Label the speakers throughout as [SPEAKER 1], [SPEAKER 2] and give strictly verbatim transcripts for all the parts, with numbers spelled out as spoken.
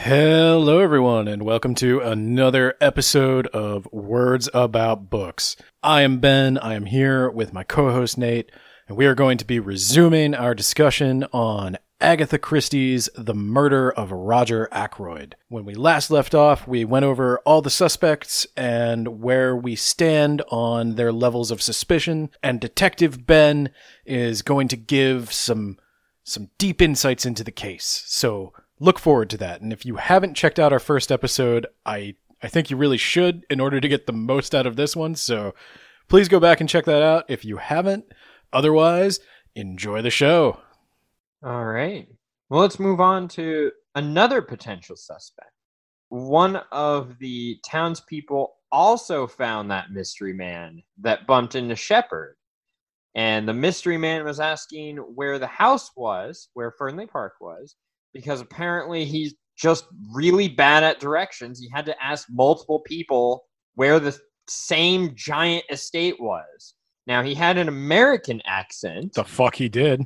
[SPEAKER 1] Hello, everyone, and welcome to another episode of Words About Books. I am Ben. I am here with my co-host Nate, and we are going to be resuming our discussion on Agatha Christie's The Murder of Roger Ackroyd. When we last left off, we went over all the suspects and where we stand on their levels of suspicion, and Detective Ben is going to give some some deep insights into the case. So look forward to that. And if you haven't checked out our first episode, I, I think you really should in order to get the most out of this one. So please go back and check that out if you haven't. Otherwise, enjoy the show.
[SPEAKER 2] All right. Well, let's move on to another potential suspect. One of the townspeople also found that mystery man that bumped into Shepard. And the mystery man was asking where the house was, where Fernley Park was, because apparently he's just really bad at directions. He had to ask multiple people where the same giant estate was. Now, he had an American accent.
[SPEAKER 1] The fuck he did.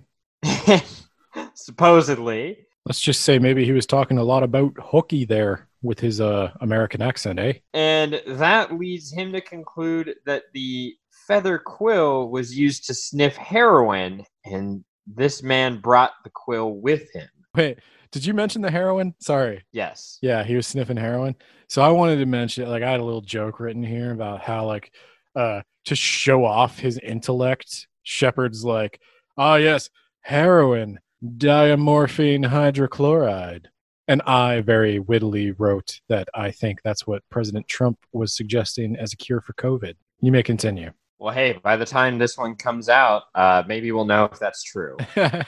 [SPEAKER 2] Supposedly.
[SPEAKER 1] Let's just say maybe he was talking a lot about hooky there with his uh, American accent, eh?
[SPEAKER 2] And that leads him to conclude that the feather quill was used to sniff heroin, and this man brought the quill with him.
[SPEAKER 1] Wait, did you mention the heroin? Sorry.
[SPEAKER 2] Yes.
[SPEAKER 1] Yeah, he was sniffing heroin. So I wanted to mention, like, I had a little joke written here about how, like, uh, to show off his intellect, Shepard's like, ah, yes, heroin, diamorphine hydrochloride. And I very wittily wrote that I think that's what President Trump was suggesting as a cure for COVID. You may continue.
[SPEAKER 2] Well, hey, by the time this one comes out, uh, maybe we'll know if that's true.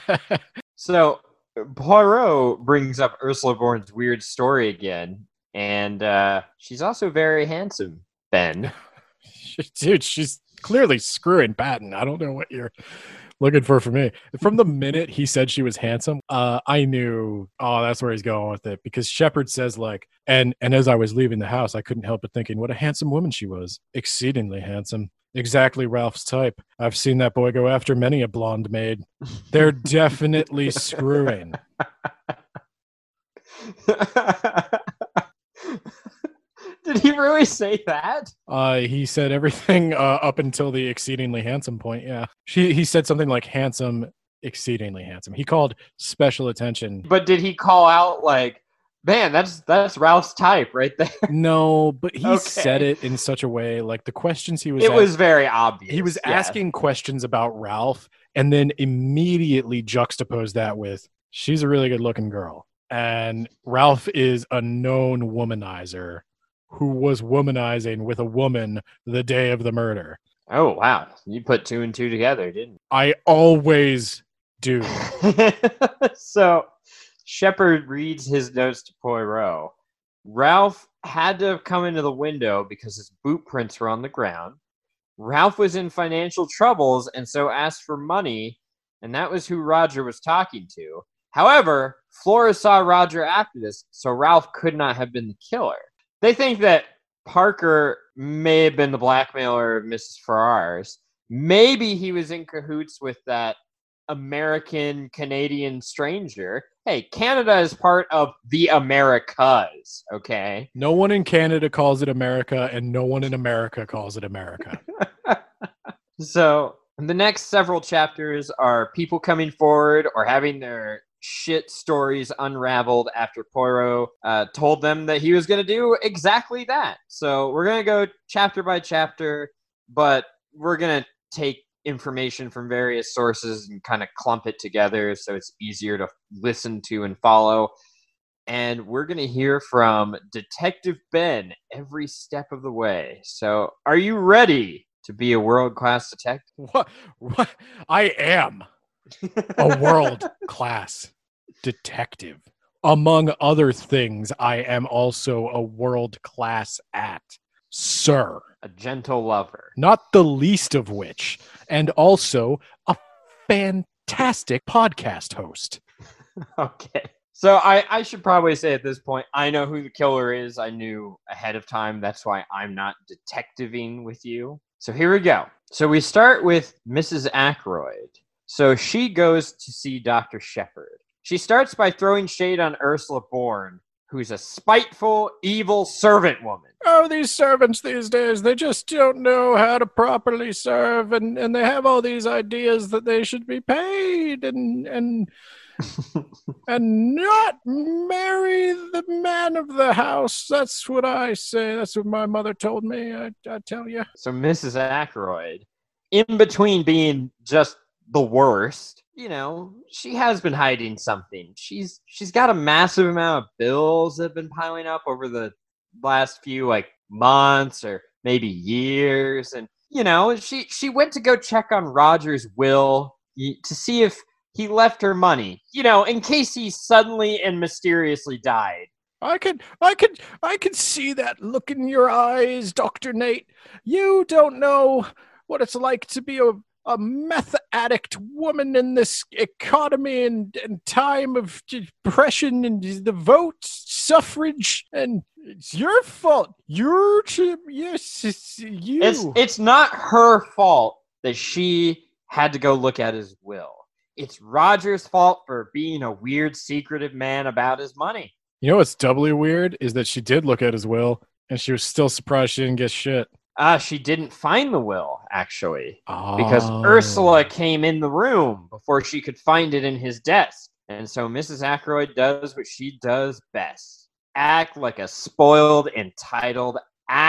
[SPEAKER 2] So Poirot brings up Ursula Bourne's weird story again, and uh, she's also very handsome, Ben.
[SPEAKER 1] Dude, she's clearly screwing Patton. I don't know what you're looking for from me. From the minute he said she was handsome, uh, I knew, oh, that's where he's going with it. Because Shepard says, like, and and as I was leaving the house, I couldn't help but thinking what a handsome woman she was. Exceedingly handsome. Exactly Ralph's type. I've seen that boy go after many a blonde maid. They're definitely screwing.
[SPEAKER 2] Did he really say that?
[SPEAKER 1] Uh, he said everything uh, up until the exceedingly handsome point, yeah. She, he said something like handsome, exceedingly handsome. He called special attention.
[SPEAKER 2] But did he call out, like, man, that's that's Ralph's type right there?
[SPEAKER 1] No, but he
[SPEAKER 2] Okay.
[SPEAKER 1] said it in such a way, like the questions he was
[SPEAKER 2] It
[SPEAKER 1] ask-
[SPEAKER 2] was very obvious.
[SPEAKER 1] He was
[SPEAKER 2] yeah.
[SPEAKER 1] asking questions about Ralph and then immediately juxtaposed that with, she's a really good looking girl. And Ralph is a known womanizer who was womanizing with a woman the day of the murder.
[SPEAKER 2] Oh, wow. You put two and two together, didn't
[SPEAKER 1] I always do.
[SPEAKER 2] you? So Shepard reads his notes to Poirot. Ralph had to have come into the window because his boot prints were on the ground. Ralph was in financial troubles and so asked for money, and that was who Roger was talking to. However, Flora saw Roger after this, so Ralph could not have been the killer. They think that Parker may have been the blackmailer of Missus Ferrars. Maybe he was in cahoots with that American-Canadian stranger. Hey, Canada is part of the Americas, okay?
[SPEAKER 1] No one in Canada calls it America, and no one in America calls it America.
[SPEAKER 2] So the next several chapters are people coming forward or having their shit stories unraveled after Poirot uh, told them that he was going to do exactly that. So we're going to go chapter by chapter, but we're going to take information from various sources and kind of clump it together so it's easier to listen to and follow. And we're going to hear from Detective Ben every step of the way. So are you ready to be a world-class detective?
[SPEAKER 1] What? What? I am a world-class detective. Among other things, I am also a world-class at, sir.
[SPEAKER 2] A gentle lover.
[SPEAKER 1] Not the least of which, and also a fantastic podcast host.
[SPEAKER 2] Okay. So I, I should probably say at this point, I know who the killer is. I knew ahead of time. That's why I'm not detectiving with you. So here we go. So we start with Missus Ackroyd. So she goes to see Doctor Shepard. She starts by throwing shade on Ursula Bourne, who's a spiteful, evil servant woman.
[SPEAKER 1] Oh, these servants these days, they just don't know how to properly serve, and, and they have all these ideas that they should be paid and and and not marry the man of the house. That's what I say. That's what my mother told me, I, I tell you.
[SPEAKER 2] So Missus Ackroyd, in between being just the worst, you know, she has been hiding something. She's she's got a massive amount of bills that have been piling up over the last few like months or maybe years. And, you know, she, she went to go check on Roger's will to see if he left her money, you know, in case he suddenly and mysteriously died.
[SPEAKER 1] I could, I could, I could see that look in your eyes, Doctor Nate. You don't know what it's like to be a, a meth addict woman in this economy and, and time of depression and the vote, suffrage, and it's your fault. You're, yes, it's you.
[SPEAKER 2] It's, it's not her fault that she had to go look at his will. It's Roger's fault for being a weird, secretive man about his money.
[SPEAKER 1] You know what's doubly weird is that she did look at his will, and she was still surprised she didn't get shit.
[SPEAKER 2] Uh, she didn't find the will, actually,
[SPEAKER 1] oh.
[SPEAKER 2] because Ursula came in the room before she could find it in his desk. And so Missus Ackroyd does what she does best. Act like a spoiled, entitled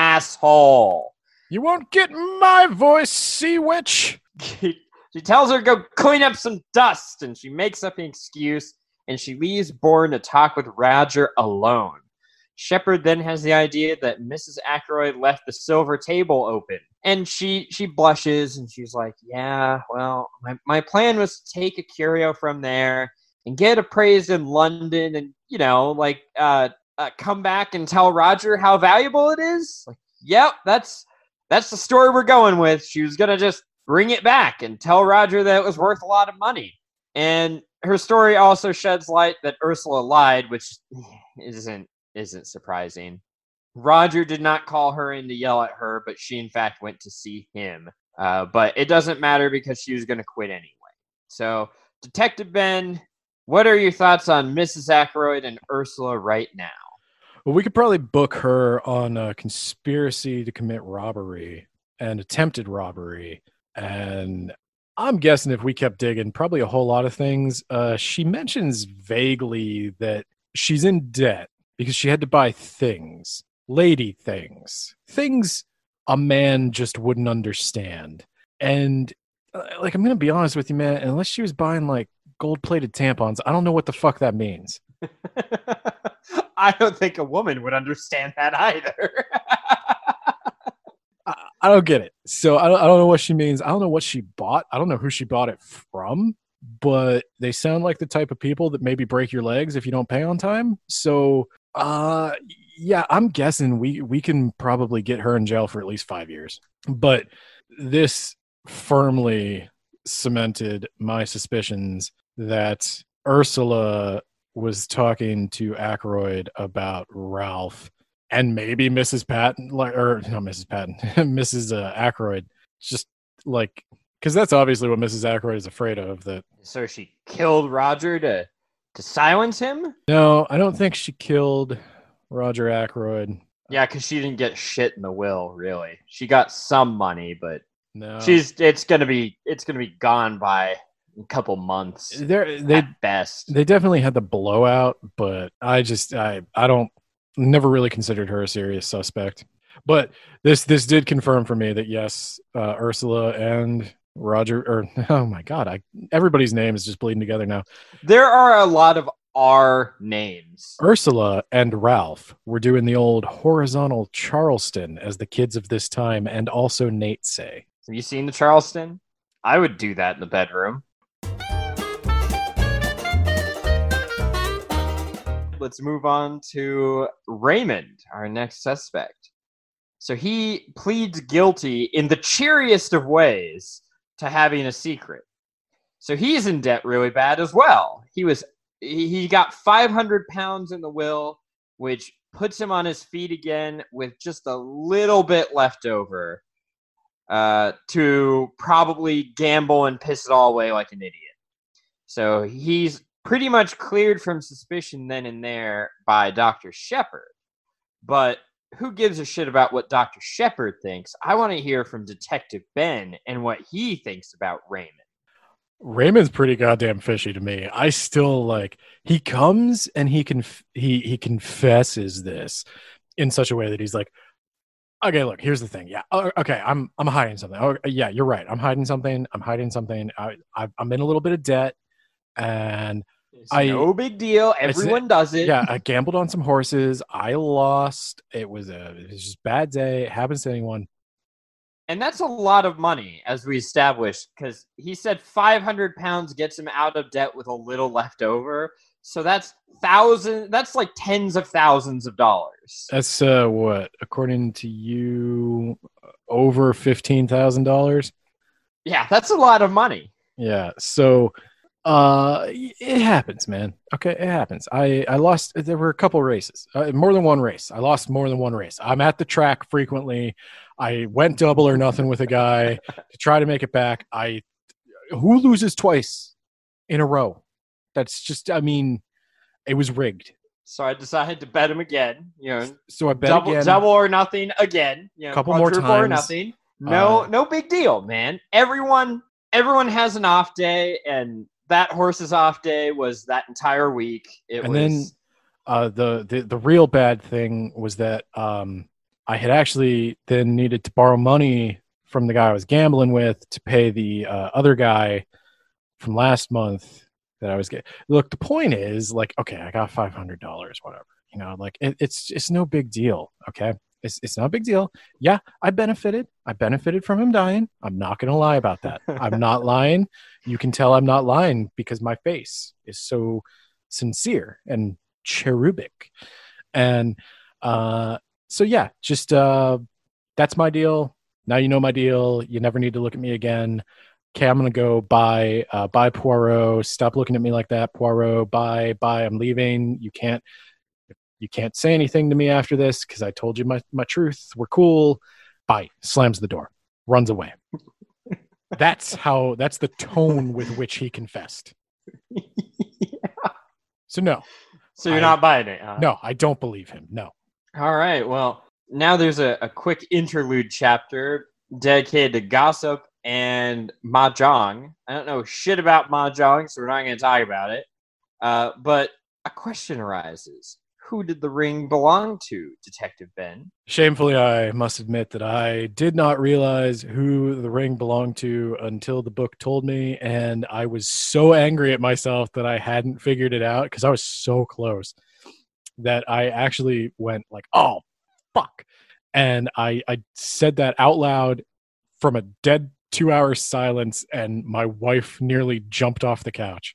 [SPEAKER 2] asshole.
[SPEAKER 1] You won't get my voice, sea witch.
[SPEAKER 2] She tells her to go clean up some dust, and she makes up an excuse, and she leaves Bourne to talk with Roger alone. Shepard then has the idea that Missus Ackroyd left the silver table open, and she she blushes, and she's like, yeah, well, my, my plan was to take a curio from there and get appraised in London and, you know, like, uh, uh, come back and tell Roger how valuable it is. Like, yep, that's that's the story we're going with. She was going to just bring it back and tell Roger that it was worth a lot of money. And her story also sheds light that Ursula lied, which isn't isn't surprising. Roger did not call her in to yell at her, but she in fact went to see him. Uh, but it doesn't matter because she was going to quit anyway. So, Detective Ben, what are your thoughts on Missus Ackroyd and Ursula right now?
[SPEAKER 1] Well, we could probably book her on a conspiracy to commit robbery and attempted robbery. And I'm guessing if we kept digging, probably a whole lot of things. Uh, she mentions vaguely that she's in debt because she had to buy things, lady things, things a man just wouldn't understand. And uh, like, I'm going to be honest with you, man, unless she was buying like gold-plated tampons, I don't know what the fuck that means.
[SPEAKER 2] I don't think a woman would understand that either.
[SPEAKER 1] I, I don't get it. So I don't, I don't know what she means. I don't know what she bought. I don't know who she bought it from, but they sound like the type of people that maybe break your legs if you don't pay on time. So uh, yeah, I'm guessing we, we can probably get her in jail for at least five years. But this firmly cemented my suspicions that Ursula was talking to Ackroyd about Ralph and maybe Missus Patton, like, or not Missus Patton, Missus Uh, Ackroyd, just like, because that's obviously what Missus Ackroyd is afraid of. That
[SPEAKER 2] so she killed Roger to to silence him?
[SPEAKER 1] No, I don't think she killed Roger Ackroyd.
[SPEAKER 2] Yeah, because she didn't get shit in the will, really. She got some money, but
[SPEAKER 1] no,
[SPEAKER 2] she's it's gonna be it's gonna be gone by a couple months.
[SPEAKER 1] They're, they
[SPEAKER 2] at best.
[SPEAKER 1] They definitely had the blowout, but I just I I don't never really considered her a serious suspect. But this this did confirm for me that yes, uh, Ursula and Roger, or oh my god, I everybody's name is just bleeding together now.
[SPEAKER 2] There are a lot of R names.
[SPEAKER 1] Ursula and Ralph were doing the old horizontal Charleston, as the kids of this time and also Nate say.
[SPEAKER 2] Have you seen the Charleston? I would do that in the bedroom. Let's move on to Raymond, our next suspect. So he pleads guilty in the cheeriest of ways to having a secret. So he's in debt really bad as well. He was he got five hundred pounds in the will, which puts him on his feet again with just a little bit left over uh, to probably gamble and piss it all away like an idiot. So he's pretty much cleared from suspicion then and there by Doctor Shepard. But who gives a shit about what Doctor Shepard thinks? I want to hear from Detective Ben and what he thinks about Raymond.
[SPEAKER 1] Raymond's pretty goddamn fishy to me. I still like he comes and he can he he confesses this in such a way that he's like, okay, look, here's the thing. Yeah, oh, okay, I'm I'm hiding something. Oh, yeah, you're right. I'm hiding something. I'm hiding something. I, I I'm in a little bit of debt, and
[SPEAKER 2] it's
[SPEAKER 1] I
[SPEAKER 2] no big deal. Everyone does it.
[SPEAKER 1] Yeah, I gambled on some horses. I lost. It was a it was just a bad day. It happens to anyone.
[SPEAKER 2] And that's a lot of money, as we established, because he said five hundred pounds gets him out of debt with a little left over. So that's thousand. That's like tens of thousands of dollars.
[SPEAKER 1] That's uh, what, according to you, over fifteen thousand dollars.
[SPEAKER 2] Yeah, that's a lot of money.
[SPEAKER 1] Yeah. So, uh, it happens, man. Okay, it happens. I I lost. There were a couple races, uh, more than one race. I lost more than one race. I'm at the track frequently. I went double or nothing with a guy to try to make it back. I who loses twice in a row? That's just, I mean, it was rigged.
[SPEAKER 2] So I decided to bet him again. You know,
[SPEAKER 1] so I bet
[SPEAKER 2] double,
[SPEAKER 1] again,
[SPEAKER 2] double or nothing again. You know,
[SPEAKER 1] couple more times
[SPEAKER 2] or nothing. No, uh, no big deal, man. Everyone, everyone has an off day, and that horse's off day was that entire week. It
[SPEAKER 1] and
[SPEAKER 2] was...
[SPEAKER 1] then uh, the the the real bad thing was that um, I had actually then needed to borrow money from the guy I was gambling with to pay the uh, other guy from last month that I was getting. Look, the point is, like, okay, I got five hundred dollars, whatever. You know, like, it, it's it's no big deal, okay? It's it's not a big deal. Yeah, I benefited. I benefited from him dying. I'm not going to lie about that. I'm not lying. You can tell I'm not lying because my face is so sincere and cherubic. And uh, so, yeah, just uh, that's my deal. Now you know my deal. You never need to look at me again. Okay, I'm going to go. Bye. Uh, bye, Poirot. Stop looking at me like that, Poirot. Bye. Bye. I'm leaving. You can't. You can't say anything to me after this because I told you my, my truth. We're cool. Bye. Slams the door. Runs away. That's how, that's the tone with which he confessed. Yeah. So no.
[SPEAKER 2] So you're
[SPEAKER 1] I,
[SPEAKER 2] not buying it, huh?
[SPEAKER 1] No, I don't believe him. No.
[SPEAKER 2] All right. Well, now there's a, a quick interlude chapter dedicated to gossip and mahjong. I don't know shit about mahjong, so we're not going to talk about it. Uh, but a question arises. Who did the ring belong to, Detective Ben?
[SPEAKER 1] Shamefully, I must admit that I did not realize who the ring belonged to until the book told me, and I was so angry at myself that I hadn't figured it out because I was so close that I actually went like, oh, fuck. And I, I said that out loud from a dead two-hour silence, and my wife nearly jumped off the couch.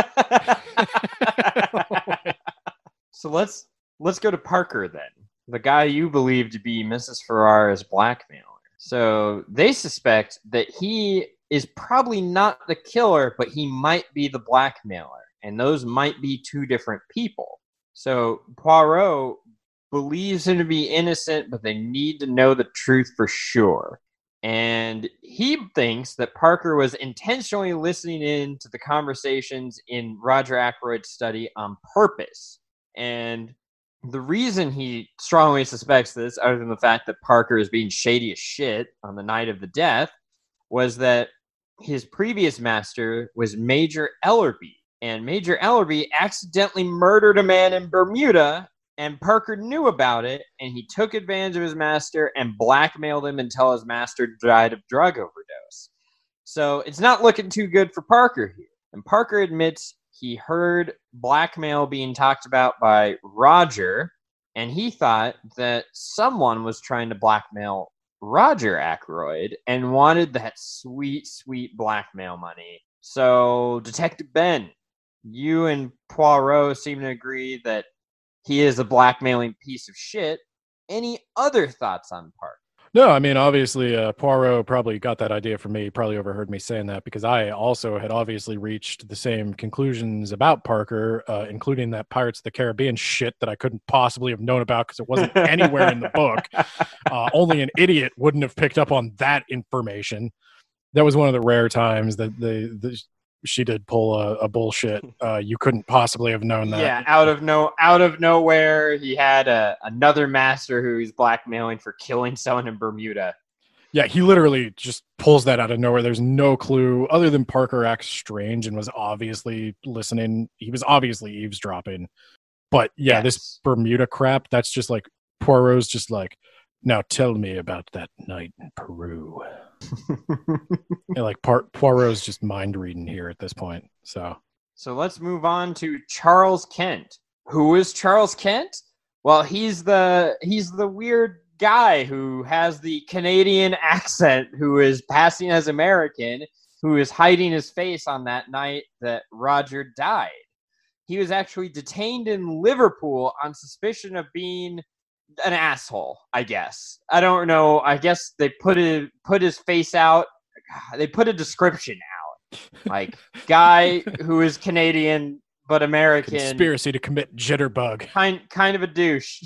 [SPEAKER 2] So let's let's go to Parker then, the guy you believe to be Missus Ferrara's blackmailer. So they suspect that he is probably not the killer, but he might be the blackmailer, and those might be two different people. So Poirot believes him to be innocent, but they need to know the truth for sure. And he thinks that Parker was intentionally listening in to the conversations in Roger Ackroyd's study on purpose. And the reason he strongly suspects this, other than the fact that Parker is being shady as shit on the night of the death, was that his previous master was Major Ellerby. And Major Ellerby accidentally murdered a man in Bermuda, and Parker knew about it, and he took advantage of his master and blackmailed him until his master died of drug overdose. So it's not looking too good for Parker here. And Parker admits he heard blackmail being talked about by Roger, and he thought that someone was trying to blackmail Roger Ackroyd and wanted that sweet, sweet blackmail money. So, Detective Ben, you and Poirot seem to agree that he is a blackmailing piece of shit. Any other thoughts on Parker?
[SPEAKER 1] No, I mean, obviously, uh, Poirot probably got that idea from me. He probably overheard me saying that because I also had obviously reached the same conclusions about Parker, uh, including that Pirates of the Caribbean shit that I couldn't possibly have known about because it wasn't anywhere in the book. Uh, only an idiot wouldn't have picked up on that information. That was one of the rare times that the, the she did pull a, a bullshit. Uh, you couldn't possibly have known that.
[SPEAKER 2] Yeah, out of no, out of nowhere, he had a, another master who he's blackmailing for killing someone in Bermuda.
[SPEAKER 1] Yeah, he literally just pulls that out of nowhere. There's no clue other than Parker acts strange and was obviously listening. He was obviously eavesdropping. But yeah, yes. This Bermuda crap, that's just like Poirot's just like, now tell me about that night in Peru. And like Par- Poirot's just mind reading here at this point. So
[SPEAKER 2] So let's move on to Charles Kent. Who is Charles Kent? Well, he's the he's the weird guy who has the Canadian accent, who is passing as American, who is hiding his face on that night that Roger died. He was actually detained in Liverpool on suspicion of being an asshole, I guess. I don't know. I guess they put it put his face out. They put a description out. Like, guy who is Canadian but American.
[SPEAKER 1] Conspiracy to commit jitterbug.
[SPEAKER 2] Kind kind of a douche.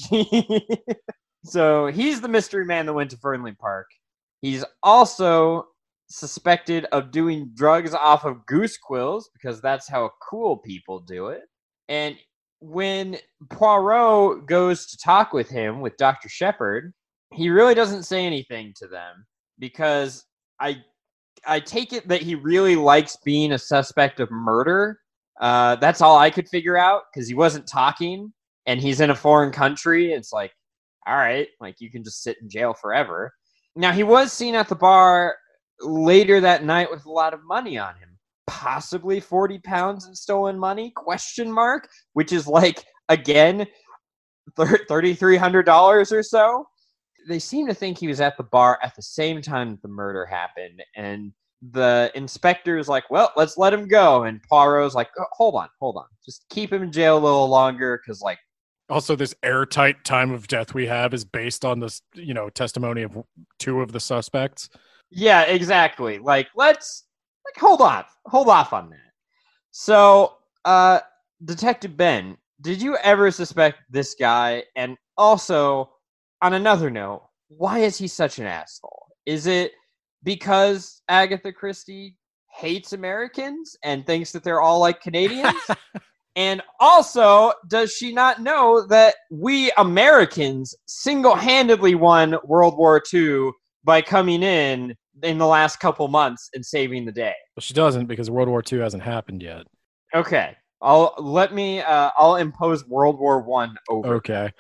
[SPEAKER 2] So he's the mystery man that went to Fernley Park. He's also suspected of doing drugs off of goose quills because that's how cool people do it. And when Poirot goes to talk with him, with Doctor Shepard, he really doesn't say anything to them because I I take it that he really likes being a suspect of murder. Uh, that's all I could figure out because he wasn't talking and he's in a foreign country. It's like, all right, like you can just sit in jail forever. Now, he was seen at the bar later that night with a lot of money on him. Possibly forty pounds in stolen money, question mark, which is like, again, three thousand three hundred dollars or so. They seem to think he was at the bar at the same time that the murder happened. And the inspector is like, well, let's let him go. And Poirot's like, oh, hold on, hold on. Just keep him in jail a little longer because, like,
[SPEAKER 1] also, this airtight time of death we have is based on this, you know, testimony of two of the suspects.
[SPEAKER 2] Yeah, exactly. Like, let's like hold on, hold off on that. So, uh, Detective Ben, did you ever suspect this guy? And also, on another note, why is he such an asshole? Is it because Agatha Christie hates Americans and thinks that they're all like Canadians? And also, does she not know that we Americans single-handedly won World War Two by coming in in the last couple months and saving the day?
[SPEAKER 1] Well, she doesn't because World War Two hasn't happened yet.
[SPEAKER 2] Okay, I'll let me. Uh, I'll impose World War One over.
[SPEAKER 1] Okay.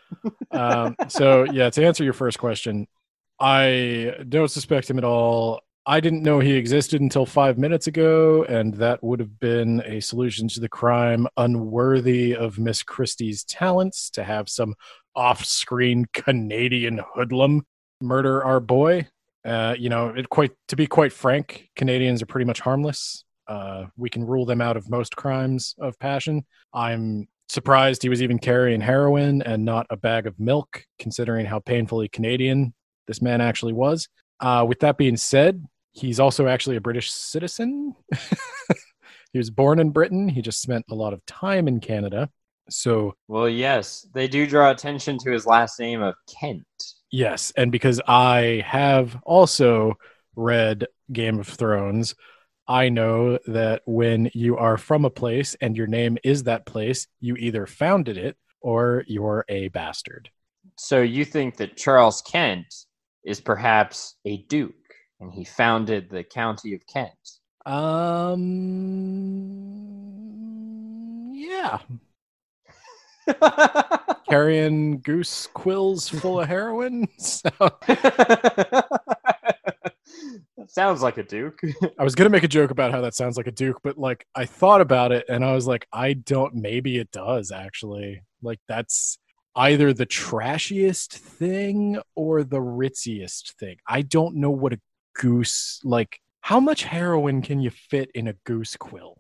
[SPEAKER 1] um, so yeah, to answer your first question, I don't suspect him at all. I didn't know he existed until five minutes ago, and that would have been a solution to the crime unworthy of Miss Christie's talents to have some off-screen Canadian hoodlum murder our boy. Uh, you know, it quite to be quite frank, Canadians are pretty much harmless. Uh, we can rule them out of most crimes of passion. I'm surprised he was even carrying heroin and not a bag of milk, considering how painfully Canadian this man actually was. Uh, with that being said, he's also actually a British citizen. He was born in Britain. He just spent a lot of time in Canada. So,
[SPEAKER 2] well, yes, they do draw attention to his last name of Kent.
[SPEAKER 1] Yes, and because I have also read Game of Thrones, I know that when you are from a place and your name is that place, you either founded it or you're a bastard.
[SPEAKER 2] So you think that Charles Kent is perhaps a duke, and he founded the county of Kent?
[SPEAKER 1] Um, yeah. Carrying goose quills full of heroin. So.
[SPEAKER 2] That sounds like a duke.
[SPEAKER 1] I was gonna make a joke about how that sounds like a duke, but like I thought about it and I was like, I don't. Maybe it does actually. Like that's either the trashiest thing or the ritziest thing. I don't know what a goose like. How much heroin can you fit in a goose quill?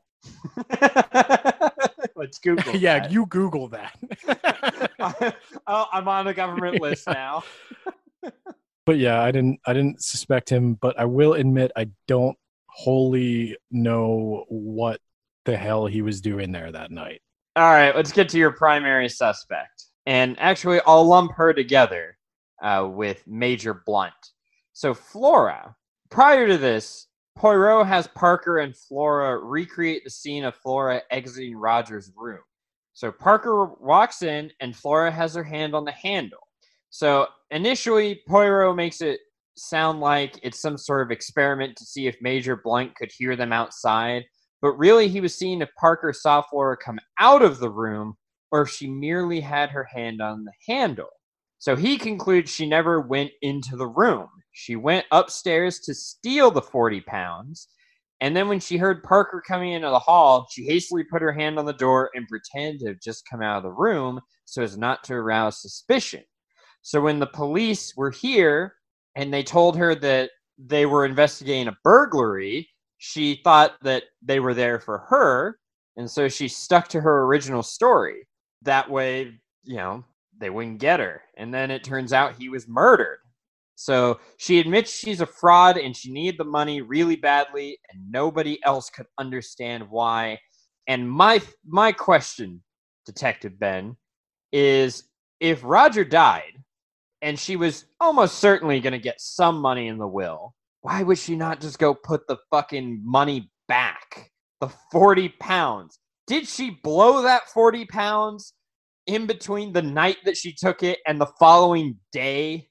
[SPEAKER 2] Let's Google.
[SPEAKER 1] Yeah,
[SPEAKER 2] that.
[SPEAKER 1] you Google that.
[SPEAKER 2] Oh, I'm on the government list now.
[SPEAKER 1] But yeah, I didn't. I didn't suspect him, but I will admit I don't wholly know what the hell he was doing there that night.
[SPEAKER 2] All right, let's get to your primary suspect, and actually, I'll lump her together uh, with Major Blunt. So Flora, prior to this, Poirot has Parker and Flora recreate the scene of Flora exiting Roger's room. So Parker walks in and Flora has her hand on the handle. So initially, Poirot makes it sound like it's some sort of experiment to see if Major Blunt could hear them outside. But really, he was seeing if Parker saw Flora come out of the room or if she merely had her hand on the handle. So he concludes she never went into the room. She went upstairs to steal the forty pounds. And then when she heard Parker coming into the hall, she hastily put her hand on the door and pretended to have just come out of the room so as not to arouse suspicion. So when the police were here and they told her that they were investigating a burglary, she thought that they were there for her. And so she stuck to her original story. That way, you know, they wouldn't get her. And then it turns out he was murdered. So she admits she's a fraud and she needed the money really badly and nobody else could understand why. And my my question, Detective Ben, is if Roger died and she was almost certainly going to get some money in the will, why would she not just go put the fucking money back? The forty pounds. Did she blow that forty pounds in between the night that she took it and the following day?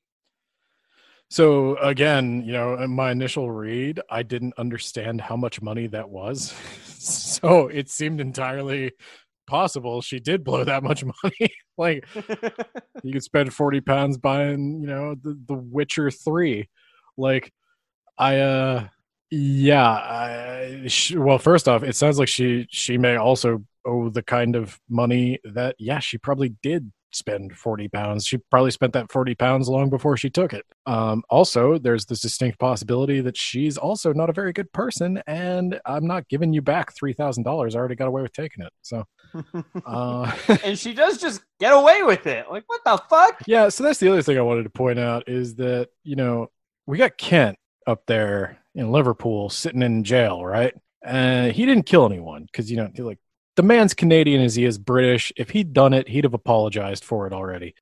[SPEAKER 1] So again, you know, in my initial read, I didn't understand how much money that was. So it seemed entirely possible she did blow that much money. Like you could spend forty pounds buying, you know, the, the Witcher three. Like I, uh, yeah, I, sh- well, first off, it sounds like she, she may also owe the kind of money that, yeah, she probably did spend forty pounds. She probably spent that forty pounds long before she took it. Um, also, there's this distinct possibility that she's also not a very good person, and I'm not giving you back three thousand dollars. I already got away with taking it. So, uh,
[SPEAKER 2] and she does just get away with it. Like, what the fuck?
[SPEAKER 1] Yeah, so that's the other thing I wanted to point out is that, you know, we got Kent up there in Liverpool sitting in jail, right? And uh, he didn't kill anyone because, you know, like, the man's Canadian as he is British. If he'd done it, he'd have apologized for it already.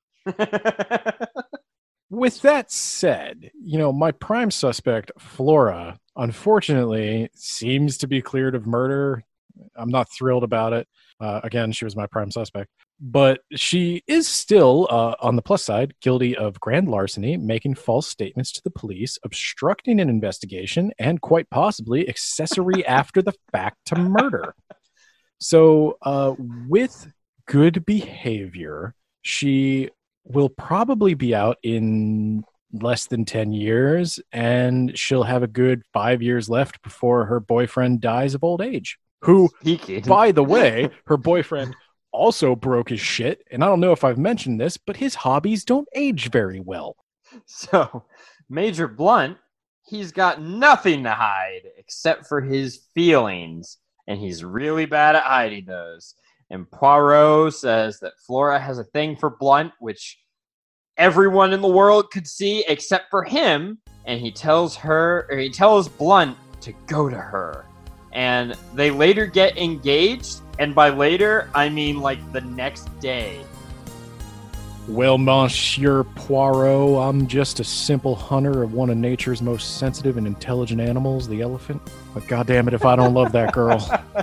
[SPEAKER 1] With that said, you know, my prime suspect, Flora, unfortunately seems to be cleared of murder. I'm not thrilled about it. Uh, again, she was my prime suspect. But she is still, uh, on the plus side, guilty of grand larceny, making false statements to the police, obstructing an investigation, and quite possibly accessory after the fact to murder. So uh, with good behavior, she will probably be out in less than ten years, and she'll have a good five years left before her boyfriend dies of old age. Who,
[SPEAKER 2] Speaking.
[SPEAKER 1] by the way, her boyfriend also broke his shit. And I don't know if I've mentioned this, but his hobbies don't age very well.
[SPEAKER 2] So, Major Blunt, he's got nothing to hide except for his feelings. And he's really bad at hiding those. And Poirot says that Flora has a thing for Blunt, which everyone in the world could see except for him. And he tells her, or he tells Blunt to go to her. And they later get engaged. And by later, I mean like the next day.
[SPEAKER 1] Well, Monsieur Poirot, I'm just a simple hunter of one of nature's most sensitive and intelligent animals, the elephant. But goddamn it, if I don't love that girl,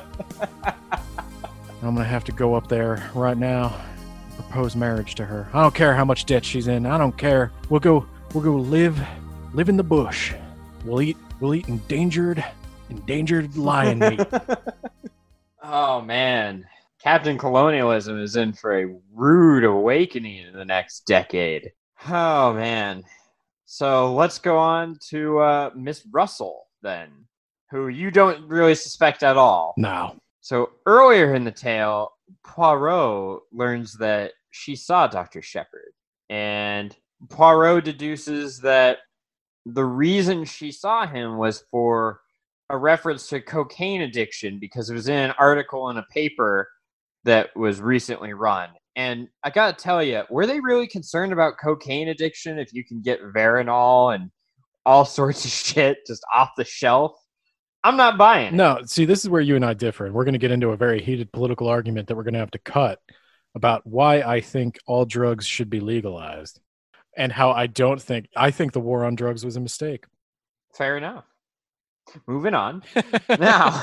[SPEAKER 1] I'm gonna have to go up there right now, and propose marriage to her. I don't care how much debt she's in. I don't care. We'll go. We'll go live, live in the bush. We'll eat. We'll eat endangered, endangered lion meat.
[SPEAKER 2] Oh man. Captain Colonialism is in for a rude awakening in the next decade. Oh, man. So let's go on to uh, Miss Russell, then, who you don't really suspect at all.
[SPEAKER 1] No.
[SPEAKER 2] So earlier in the tale, Poirot learns that she saw Doctor Shepard. And Poirot deduces that the reason she saw him was for a reference to cocaine addiction because it was in an article in a paper that was recently run. And I gotta tell you, were they really concerned about cocaine addiction if you can get Veronal and all sorts of shit just off the shelf? I'm not buying it.
[SPEAKER 1] No, see, this is where you and I differ. And we're going to get into a very heated political argument that we're going to have to cut about why I think all drugs should be legalized and how I don't think, I think the war on drugs was a mistake.
[SPEAKER 2] Fair enough. Moving on. Now,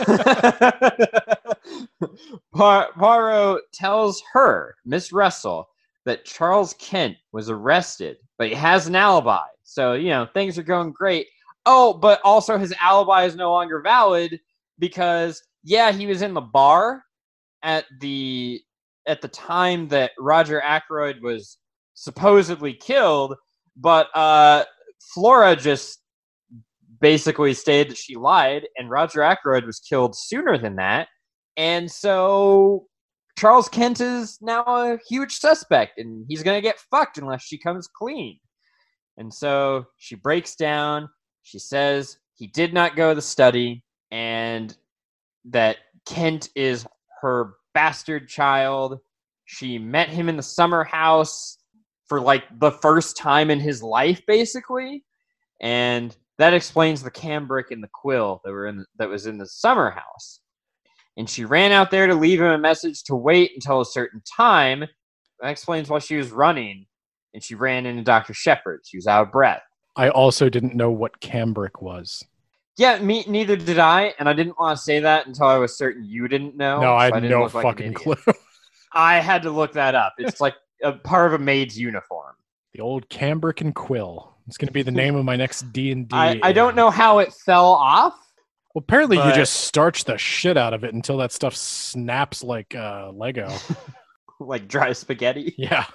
[SPEAKER 2] Poirot tells her, Miss Russell, that Charles Kent was arrested, but he has an alibi. So, you know, things are going great. Oh, but also his alibi is no longer valid because, yeah, he was in the bar at the at the time that Roger Ackroyd was supposedly killed, but uh, Flora just basically stated that she lied, and Roger Ackroyd was killed sooner than that. And so Charles Kent is now a huge suspect, and he's going to get fucked unless she comes clean. And so she breaks down. She says he did not go to the study, and that Kent is her bastard child. She met him in the summer house for like the first time in his life, basically. And that explains the cambric and the quill that were in that was in the summer house. And she ran out there to leave him a message to wait until a certain time. That explains why she was running. And she ran into Doctor Shepard. She was out of breath.
[SPEAKER 1] I also didn't know what cambric was.
[SPEAKER 2] Yeah, me neither did I, and I didn't want to say that until I was certain you didn't know.
[SPEAKER 1] No, I
[SPEAKER 2] so
[SPEAKER 1] had
[SPEAKER 2] I
[SPEAKER 1] no
[SPEAKER 2] like
[SPEAKER 1] fucking clue.
[SPEAKER 2] I had to look that up. It's like a part of a maid's uniform.
[SPEAKER 1] The old cambric and quill. It's going to be the name of my next D and D.
[SPEAKER 2] I, I don't know how it fell off.
[SPEAKER 1] Well, apparently
[SPEAKER 2] but...
[SPEAKER 1] you just starch the shit out of it until that stuff snaps like uh, Lego.
[SPEAKER 2] Like dry spaghetti?
[SPEAKER 1] Yeah.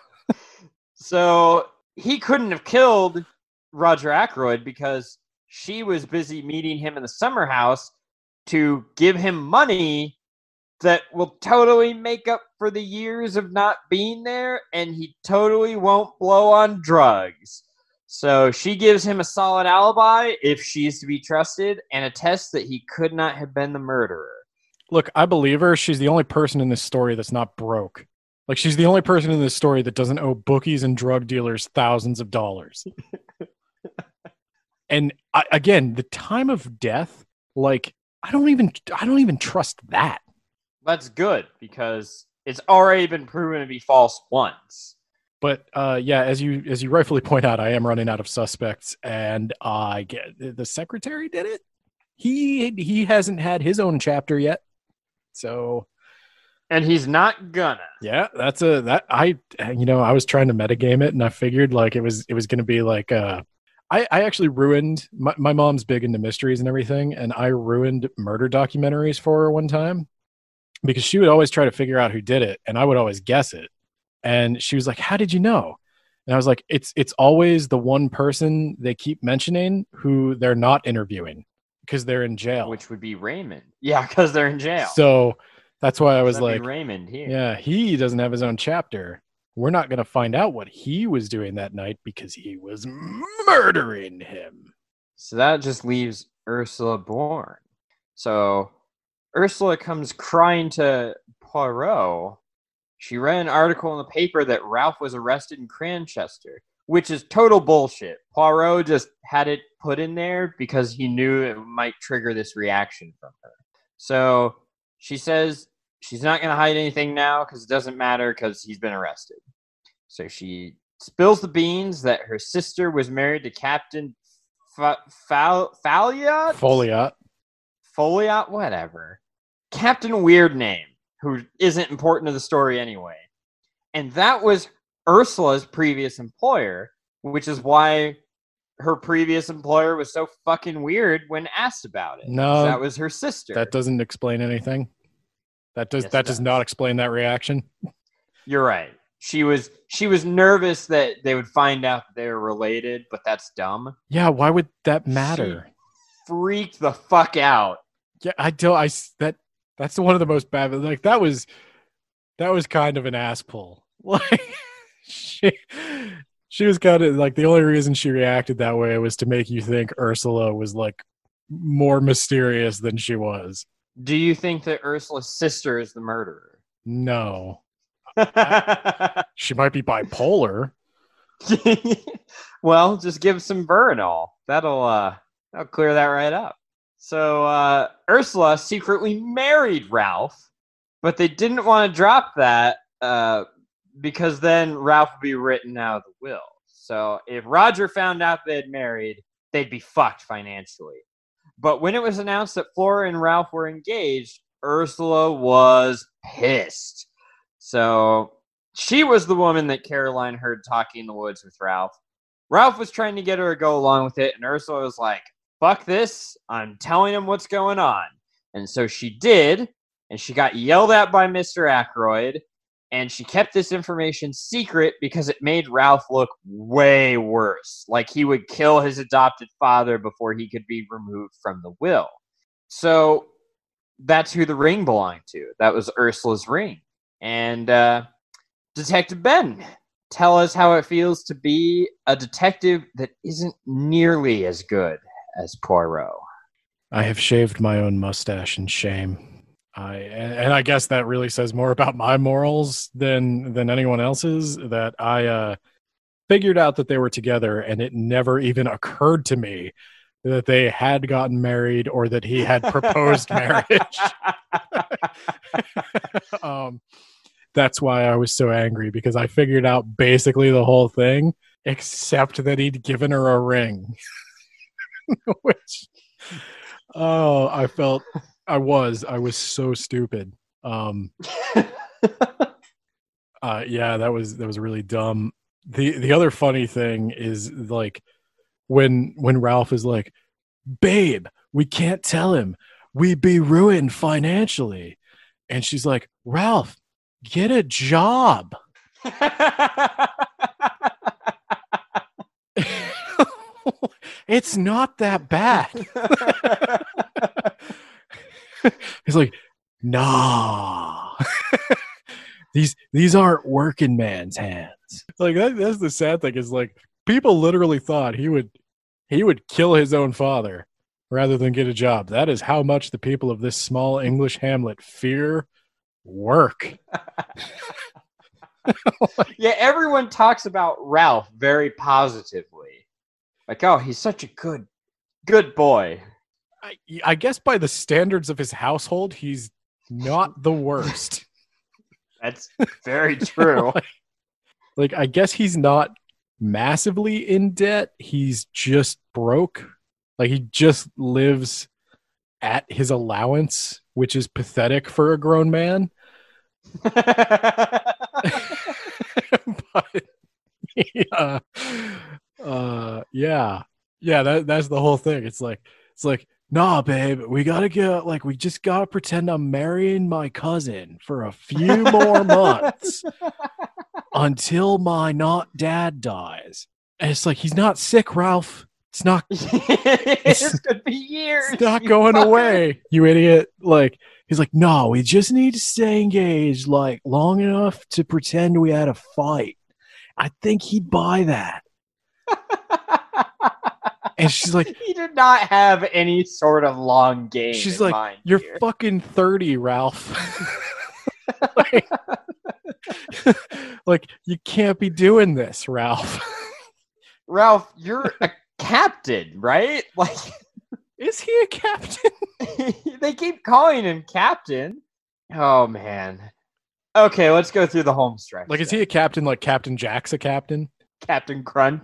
[SPEAKER 2] So he couldn't have killed Roger Ackroyd because she was busy meeting him in the summer house to give him money that will totally make up for the years of not being there, and he totally won't blow on drugs. So she gives him a solid alibi, if she's to be trusted, and attests that he could not have been the murderer.
[SPEAKER 1] Look, I believe her. She's the only person in this story that's not broke. Like, she's the only person in this story that doesn't owe bookies and drug dealers thousands of dollars. And I, again, the time of death, like, I don't even, I don't even trust that.
[SPEAKER 2] That's good because it's already been proven to be false once.
[SPEAKER 1] But uh, yeah, as you as you rightfully point out, I am running out of suspects, and I get the secretary did it. He he hasn't had his own chapter yet, so.
[SPEAKER 2] And he's not gonna.
[SPEAKER 1] Yeah, that's a that I you know I was trying to metagame it, and I figured like it was it was going to be like uh. I, I actually ruined my, my mom's big into mysteries and everything, and I ruined murder documentaries for her one time because she would always try to figure out who did it, and I would always guess it. And she was like, "How did you know?" And I was like, "It's it's always the one person they keep mentioning who they're not interviewing because they're in jail."
[SPEAKER 2] Which would be Raymond. Yeah, because they're in jail.
[SPEAKER 1] So that's why I was
[SPEAKER 2] That'd
[SPEAKER 1] like,
[SPEAKER 2] Raymond here.
[SPEAKER 1] Yeah, he doesn't have his own chapter. We're not going to find out what he was doing that night because he was murdering him.
[SPEAKER 2] So that just leaves Ursula Bourne. So Ursula comes crying to Poirot. She read an article in the paper that Ralph was arrested in Cranchester, which is total bullshit. Poirot just had it put in there because he knew it might trigger this reaction from her. So she says she's not going to hide anything now because it doesn't matter because he's been arrested. So she spills the beans that her sister was married to Captain F- Fal- Faliot?
[SPEAKER 1] Foliot.
[SPEAKER 2] Foliot? Whatever. Captain Weird Name, who isn't important to the story anyway. And that was Ursula's previous employer, which is why her previous employer was so fucking weird when asked about it.
[SPEAKER 1] No.
[SPEAKER 2] That was her sister.
[SPEAKER 1] That doesn't explain anything. That does
[SPEAKER 2] Yes,
[SPEAKER 1] that
[SPEAKER 2] it
[SPEAKER 1] does
[SPEAKER 2] does.
[SPEAKER 1] not explain that reaction.
[SPEAKER 2] You're right. She was she was nervous that they would find out that they were related, but that's dumb.
[SPEAKER 1] Yeah, why would that matter?
[SPEAKER 2] She freaked the fuck out.
[SPEAKER 1] Yeah, I don't. I that that's one of the most bad. Like that was that was kind of an ass pull. Like she she was kind of like the only reason she reacted that way was to make you think Ursula was like more mysterious than she was.
[SPEAKER 2] Do you think that Ursula's sister is the murderer?
[SPEAKER 1] No. She might be bipolar.
[SPEAKER 2] Well, just give some Veronal. That'll uh that'll clear that right up. So uh Ursula secretly married Ralph, but they didn't want to drop that uh because then Ralph would be written out of the will. So if Roger found out they had married, they'd be fucked financially. But when it was announced that Flora and Ralph were engaged, Ursula was pissed. So she was the woman that Caroline heard talking in the woods with Ralph. Ralph was trying to get her to go along with it, and Ursula was like, fuck this, I'm telling him what's going on. And so she did, and she got yelled at by Mister Aykroyd, and she kept this information secret because it made Ralph look way worse. Like he would kill his adopted father before he could be removed from the will. So that's who the ring belonged to. That was Ursula's ring. And uh, Detective Ben, tell us how it feels to be a detective that isn't nearly as good as Poirot.
[SPEAKER 1] I have shaved my own mustache in shame. I and I guess that really says more about my morals than than anyone else's, that I uh, figured out that they were together, and it never even occurred to me that they had gotten married or that he had proposed marriage. um, that's why I was so angry, because I figured out basically the whole thing, except that he'd given her a ring. Which, oh, I felt... I was. I was so stupid. Um, uh, yeah, that was that was really dumb. The the other funny thing is, like, when when Ralph is like, "Babe, we can't tell him. We'd be ruined financially," and she's like, "Ralph, get a job." It's not that bad. He's like, nah. these these aren't working man's hands. Like that, that's the sad thing, is like people literally thought he would he would kill his own father rather than get a job. That is how much the people of this small English hamlet fear work.
[SPEAKER 2] Yeah, everyone talks about Ralph very positively. Like, oh, he's such a good good boy.
[SPEAKER 1] I, I guess by the standards of his household, he's not the worst.
[SPEAKER 2] That's very true.
[SPEAKER 1] like, like, I guess he's not massively in debt. He's just broke. Like, he just lives at his allowance, which is pathetic for a grown man. But, yeah, uh, yeah, yeah, that, that's the whole thing. It's like, it's like, nah, babe, we gotta get, like, we just gotta pretend I'm marrying my cousin for a few more months until my not dad dies. And it's like, he's not sick, Ralph. It's not.
[SPEAKER 2] It's, this could be years.
[SPEAKER 1] It's not going fucker. away, you idiot. Like, he's like, no, we just need to stay engaged, like, long enough to pretend we had a fight. I think he'd buy that. And she's like,
[SPEAKER 2] he did not have any sort of long game.
[SPEAKER 1] She's like, you're
[SPEAKER 2] here.
[SPEAKER 1] fucking thirty, Ralph. like, like, you can't be doing this, Ralph.
[SPEAKER 2] Ralph, you're a captain, right? Like,
[SPEAKER 1] is he a captain?
[SPEAKER 2] They keep calling him captain. Oh, man. Okay, let's go through the home stretch.
[SPEAKER 1] Like,
[SPEAKER 2] then.
[SPEAKER 1] Is he a captain like Captain Jack's a captain?
[SPEAKER 2] Captain Crunch.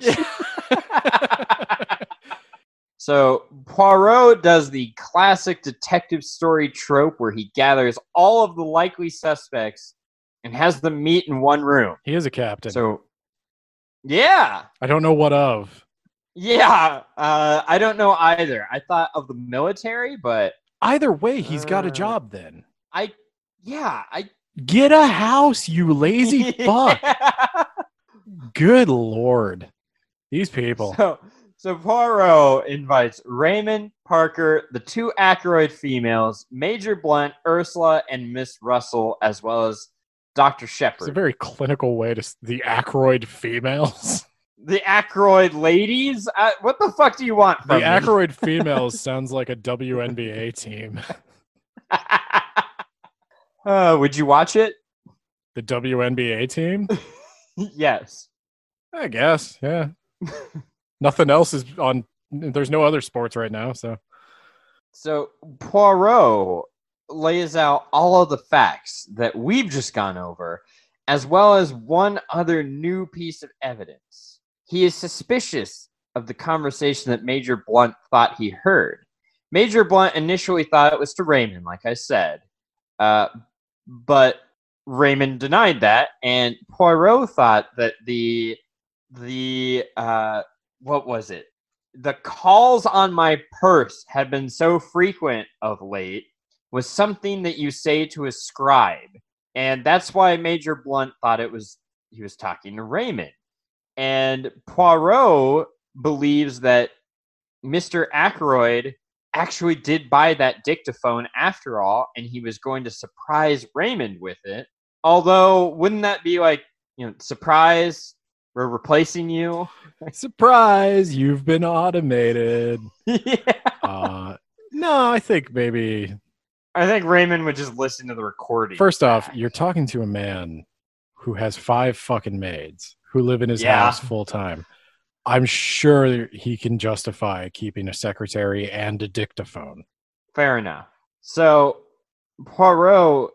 [SPEAKER 2] So Poirot does the classic detective story trope where he gathers all of the likely suspects and has them meet in one room.
[SPEAKER 1] He is a captain.
[SPEAKER 2] So, yeah.
[SPEAKER 1] I don't know what of.
[SPEAKER 2] Yeah, uh, I don't know either. I thought of the military, but...
[SPEAKER 1] Either way, he's
[SPEAKER 2] uh,
[SPEAKER 1] got a job then.
[SPEAKER 2] I, yeah, I...
[SPEAKER 1] Get a house, you lazy fuck. Good Lord. These people.
[SPEAKER 2] So, so Poirot invites Raymond, Parker, the two Aykroyd females, Major Blunt, Ursula, and Miss Russell, as well as Doctor Shepard.
[SPEAKER 1] It's a very clinical way to... The Aykroyd females.
[SPEAKER 2] The Aykroyd ladies? Uh, what the fuck do you want from
[SPEAKER 1] The
[SPEAKER 2] me?
[SPEAKER 1] Aykroyd females sounds like a W N B A team.
[SPEAKER 2] uh, would you watch it?
[SPEAKER 1] The W N B A team?
[SPEAKER 2] Yes.
[SPEAKER 1] I guess, yeah. Nothing else is on. There's no other sports right now, so.
[SPEAKER 2] So Poirot lays out all of the facts that we've just gone over, as well as one other new piece of evidence. He is suspicious of the conversation that Major Blunt thought he heard, Major Blunt initially thought it was to Raymond, like I said. Uh, but Raymond denied that, and Poirot thought that the the uh, what was it? The calls on my purse had been so frequent of late was something that you say to a scribe, and that's why Major Blunt thought it was he was talking to Raymond. And Poirot believes that Mister Ackroyd actually did buy that dictaphone after all, and he was going to surprise Raymond with it. Although, wouldn't that be like, you know, surprise, we're replacing you?
[SPEAKER 1] Surprise, you've been automated.
[SPEAKER 2] Yeah.
[SPEAKER 1] Uh, no, I think maybe...
[SPEAKER 2] I think Raymond would just listen to the recording.
[SPEAKER 1] First off, you're talking to a man who has five fucking maids who live in his
[SPEAKER 2] Yeah.
[SPEAKER 1] house full time. I'm sure he can justify keeping a secretary and a dictaphone.
[SPEAKER 2] Fair enough. So Poirot,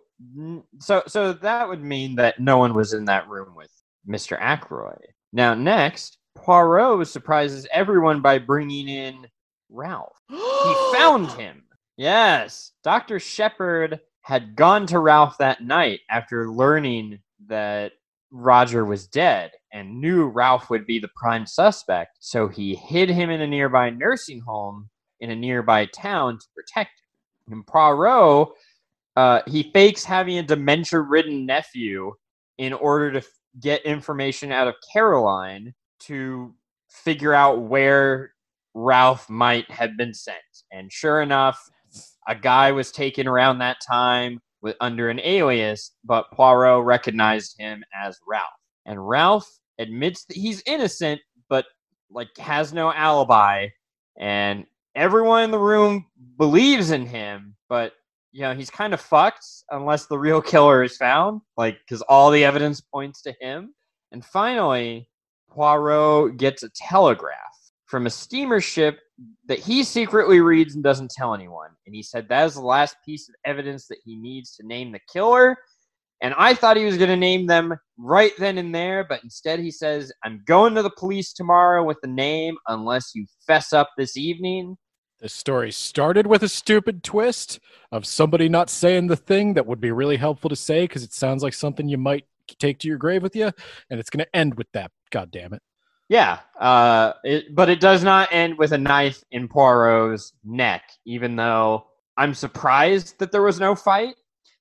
[SPEAKER 2] so so that would mean that no one was in that room with Mister Ackroyd. Now, next, Poirot surprises everyone by bringing in Ralph. He found him. Yes, Doctor Shepard had gone to Ralph that night after learning that Roger was dead and knew Ralph would be the prime suspect, so he hid him in a nearby nursing home in a nearby town to protect him. And Poirot, uh, he fakes having a dementia-ridden nephew in order to f- get information out of Caroline to figure out where Ralph might have been sent. And sure enough, a guy was taken around that time with under an alias, but Poirot recognized him as Ralph. And Ralph admits that he's innocent, but like has no alibi. And everyone in the room believes in him, but you know, he's kind of fucked unless the real killer is found, like, because all the evidence points to him. And finally, Poirot gets a telegraph from a steamer ship that he secretly reads and doesn't tell anyone. And he said that is the last piece of evidence that he needs to name the killer. And I thought he was going to name them right then and there, but instead he says, I'm going to the police tomorrow with the name unless you fess up this evening.
[SPEAKER 1] The story started with a stupid twist of somebody not saying the thing that would be really helpful to say because it sounds like something you might take to your grave with you, and it's going to end with that. God damn it.
[SPEAKER 2] Yeah, uh, it, but it does not end with a knife in Poirot's neck, even though I'm surprised that there was no fight.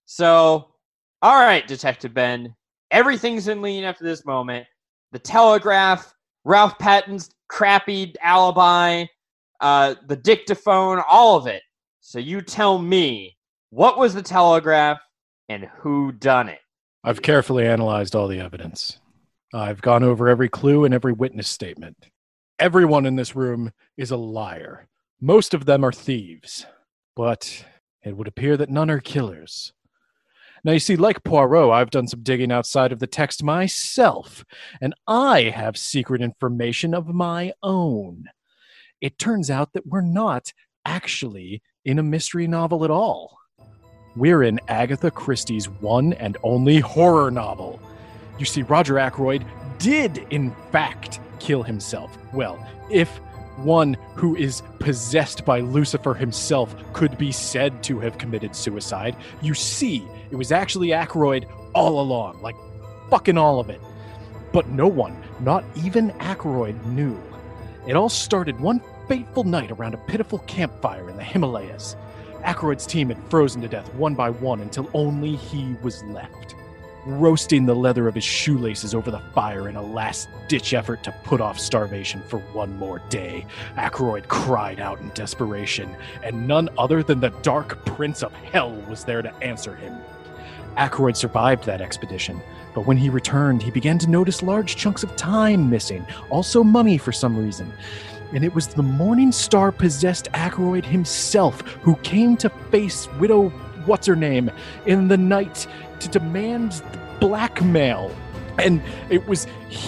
[SPEAKER 2] So, all right, Detective Ben, everything's in lean after this moment. The telegraph, Ralph Patton's crappy alibi, uh, the dictaphone, all of it. So you tell me, what was the telegraph and who done it?
[SPEAKER 1] I've carefully analyzed all the evidence. I've gone over every clue and every witness statement. Everyone in this room is a liar. Most of them are thieves. But it would appear that none are killers. Now, you see, like Poirot, I've done some digging outside of the text myself, and I have secret information of my own. It turns out that we're not actually in a mystery novel at all. We're in Agatha Christie's one and only horror novel. You see, Roger Ackroyd did, in fact, kill himself. Well, if one who is possessed by Lucifer himself could be said to have committed suicide, you see, it was actually Ackroyd all along, like fucking all of it. But no one, not even Ackroyd, knew. It all started one fateful night around a pitiful campfire in the Himalayas. Ackroyd's team had frozen to death one by one until only he was left, roasting the leather of his shoelaces over the fire in a last-ditch effort to put off starvation for one more day. Ackroyd cried out in desperation, and none other than the Dark Prince of Hell was there to answer him. Ackroyd survived that expedition, but when he returned, he began to notice large chunks of time missing, also money for some reason. And it was the Morning Star-possessed Ackroyd himself who came to face Widow What's-Her-Name in the night to demand blackmail. And it was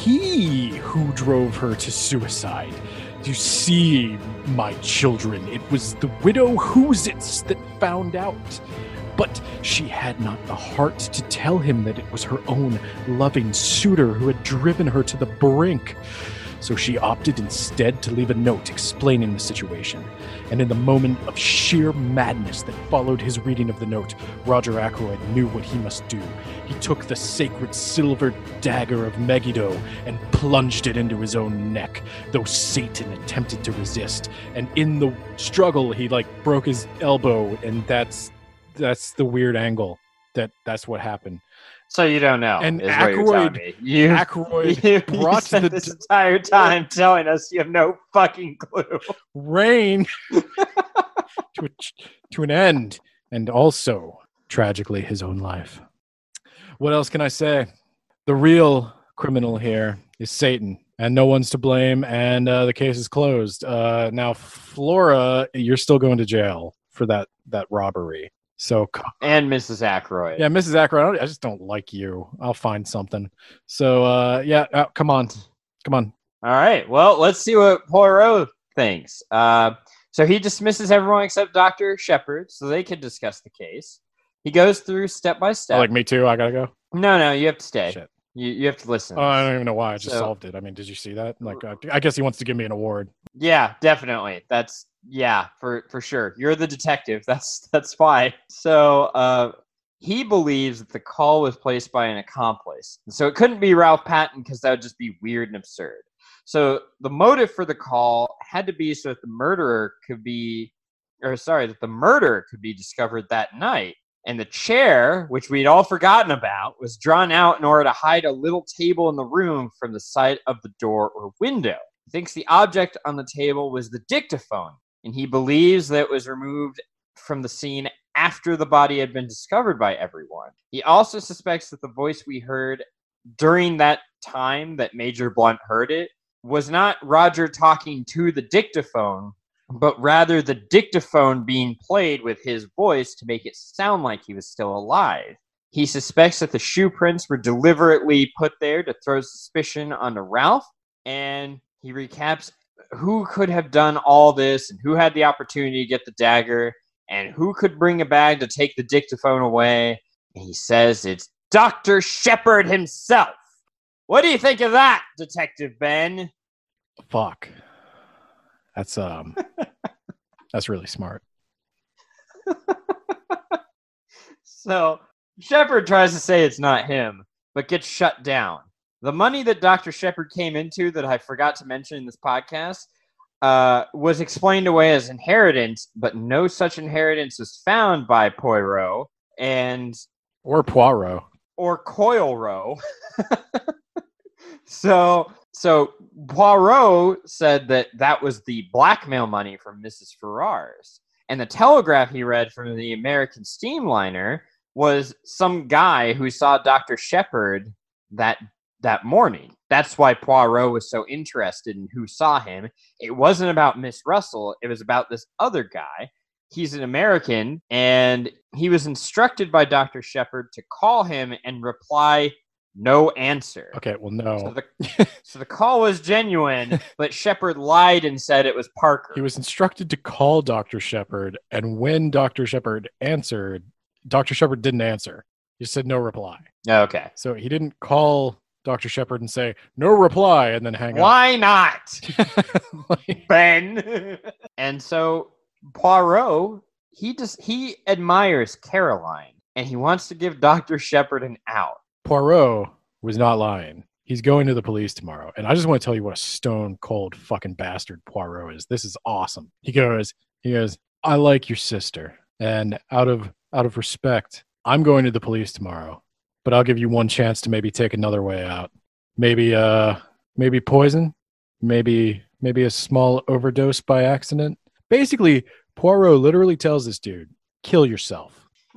[SPEAKER 1] he who drove her to suicide. You see, my children, it was the Widow Whosits that found out. But she had not the heart to tell him that it was her own loving suitor who had driven her to the brink. so she opted instead to leave a note explaining the situation. And in the moment of sheer madness that followed his reading of the note, Roger Ackroyd knew what he must do. He took the sacred silver dagger of Megiddo and plunged it into his own neck, though Satan attempted to resist. And in the struggle, he like broke his elbow, and that's that's the weird angle. That that's what happened.
[SPEAKER 2] So you don't know.
[SPEAKER 1] And
[SPEAKER 2] is what you're telling
[SPEAKER 1] Ackroyd,
[SPEAKER 2] me. You,
[SPEAKER 1] Ackroyd
[SPEAKER 2] you,
[SPEAKER 1] brought
[SPEAKER 2] you spent
[SPEAKER 1] the
[SPEAKER 2] this
[SPEAKER 1] d-
[SPEAKER 2] entire time telling us you have no fucking clue.
[SPEAKER 1] reign to a, to an end, and also tragically his own life. What else can I say? The real criminal here is Satan, and no one's to blame, and uh, the case is closed. Uh, now, Flora, you're still going to jail for that that robbery. So,
[SPEAKER 2] and Missus Ackroyd.
[SPEAKER 1] Yeah, Missus Ackroyd, I just don't like you. I'll find something. So, uh, yeah, uh, come on. Come on.
[SPEAKER 2] All right. Well, let's see what Poirot thinks. Uh, so he dismisses everyone except Doctor Shepard so they can discuss the case. He goes through step by step.
[SPEAKER 1] Oh, like me too? I gotta go?
[SPEAKER 2] No, no, you have to stay.
[SPEAKER 1] Shit.
[SPEAKER 2] You you have to listen.
[SPEAKER 1] Oh, I don't even know why. I just
[SPEAKER 2] So-
[SPEAKER 1] solved it. I mean, did you see that? Like, uh, I guess he wants to give me an award.
[SPEAKER 2] Yeah, definitely. That's yeah, for for sure. You're the detective. That's that's why. So, uh, he believes that the call was placed by an accomplice. So it couldn't be Ralph Patton because that would just be weird and absurd. So the motive for the call had to be so that the murderer could be, or sorry, that the murder could be discovered that night. And the chair, which we'd all forgotten about, was drawn out in order to hide a little table in the room from the sight of the door or window. He thinks the object on the table was the dictaphone, and he believes that it was removed from the scene after the body had been discovered by everyone. He also suspects that the voice we heard during that time that Major Blunt heard it was not Roger talking to the dictaphone, but rather the dictaphone being played with his voice to make it sound like he was still alive. He suspects that the shoe prints were deliberately put there to throw suspicion onto Ralph, and he recaps who could have done all this and who had the opportunity to get the dagger and who could bring a bag to take the dictaphone away. And he says it's Doctor Shepard himself. What do you think of that, Detective Ben?
[SPEAKER 1] Fuck. That's um that's really smart.
[SPEAKER 2] So Shepard tries to say it's not him, but gets shut down. The money that Doctor Shepard came into that I forgot to mention in this podcast uh, was explained away as inheritance, but no such inheritance was found by Poirot and
[SPEAKER 1] Or Poirot.
[SPEAKER 2] or Coilrow. so so Poirot said that that was the blackmail money from Missus Ferrars. And the telegraph he read from the American Steamliner was some guy who saw Doctor Shepard that that morning. That's why Poirot was so interested in who saw him. It wasn't about Miss Russell. It was about this other guy. He's an American, and he was instructed by Doctor Shepard to call him and reply, no answer.
[SPEAKER 1] Okay, well, no.
[SPEAKER 2] So the, so the call was genuine, but Shepard lied and said it was Parker.
[SPEAKER 1] He was instructed to call Doctor Shepard, and when Doctor Shepard answered, Doctor Shepard didn't answer. He said no reply.
[SPEAKER 2] Okay.
[SPEAKER 1] So he didn't call Doctor Shepard and say, no reply, and then hang
[SPEAKER 2] Why not,
[SPEAKER 1] up.
[SPEAKER 2] Ben? And so Poirot, he just he admires Caroline, and he wants to give Doctor Shepard an out.
[SPEAKER 1] Poirot was not lying. He's going to the police tomorrow. And I just want to tell you what a stone cold fucking bastard Poirot is. This is awesome. He goes, he goes, I like your sister. And out of out of respect, I'm going to the police tomorrow. But I'll give you one chance to maybe take another way out. Maybe uh maybe poison. Maybe maybe a small overdose by accident. Basically, Poirot literally tells this dude, kill yourself.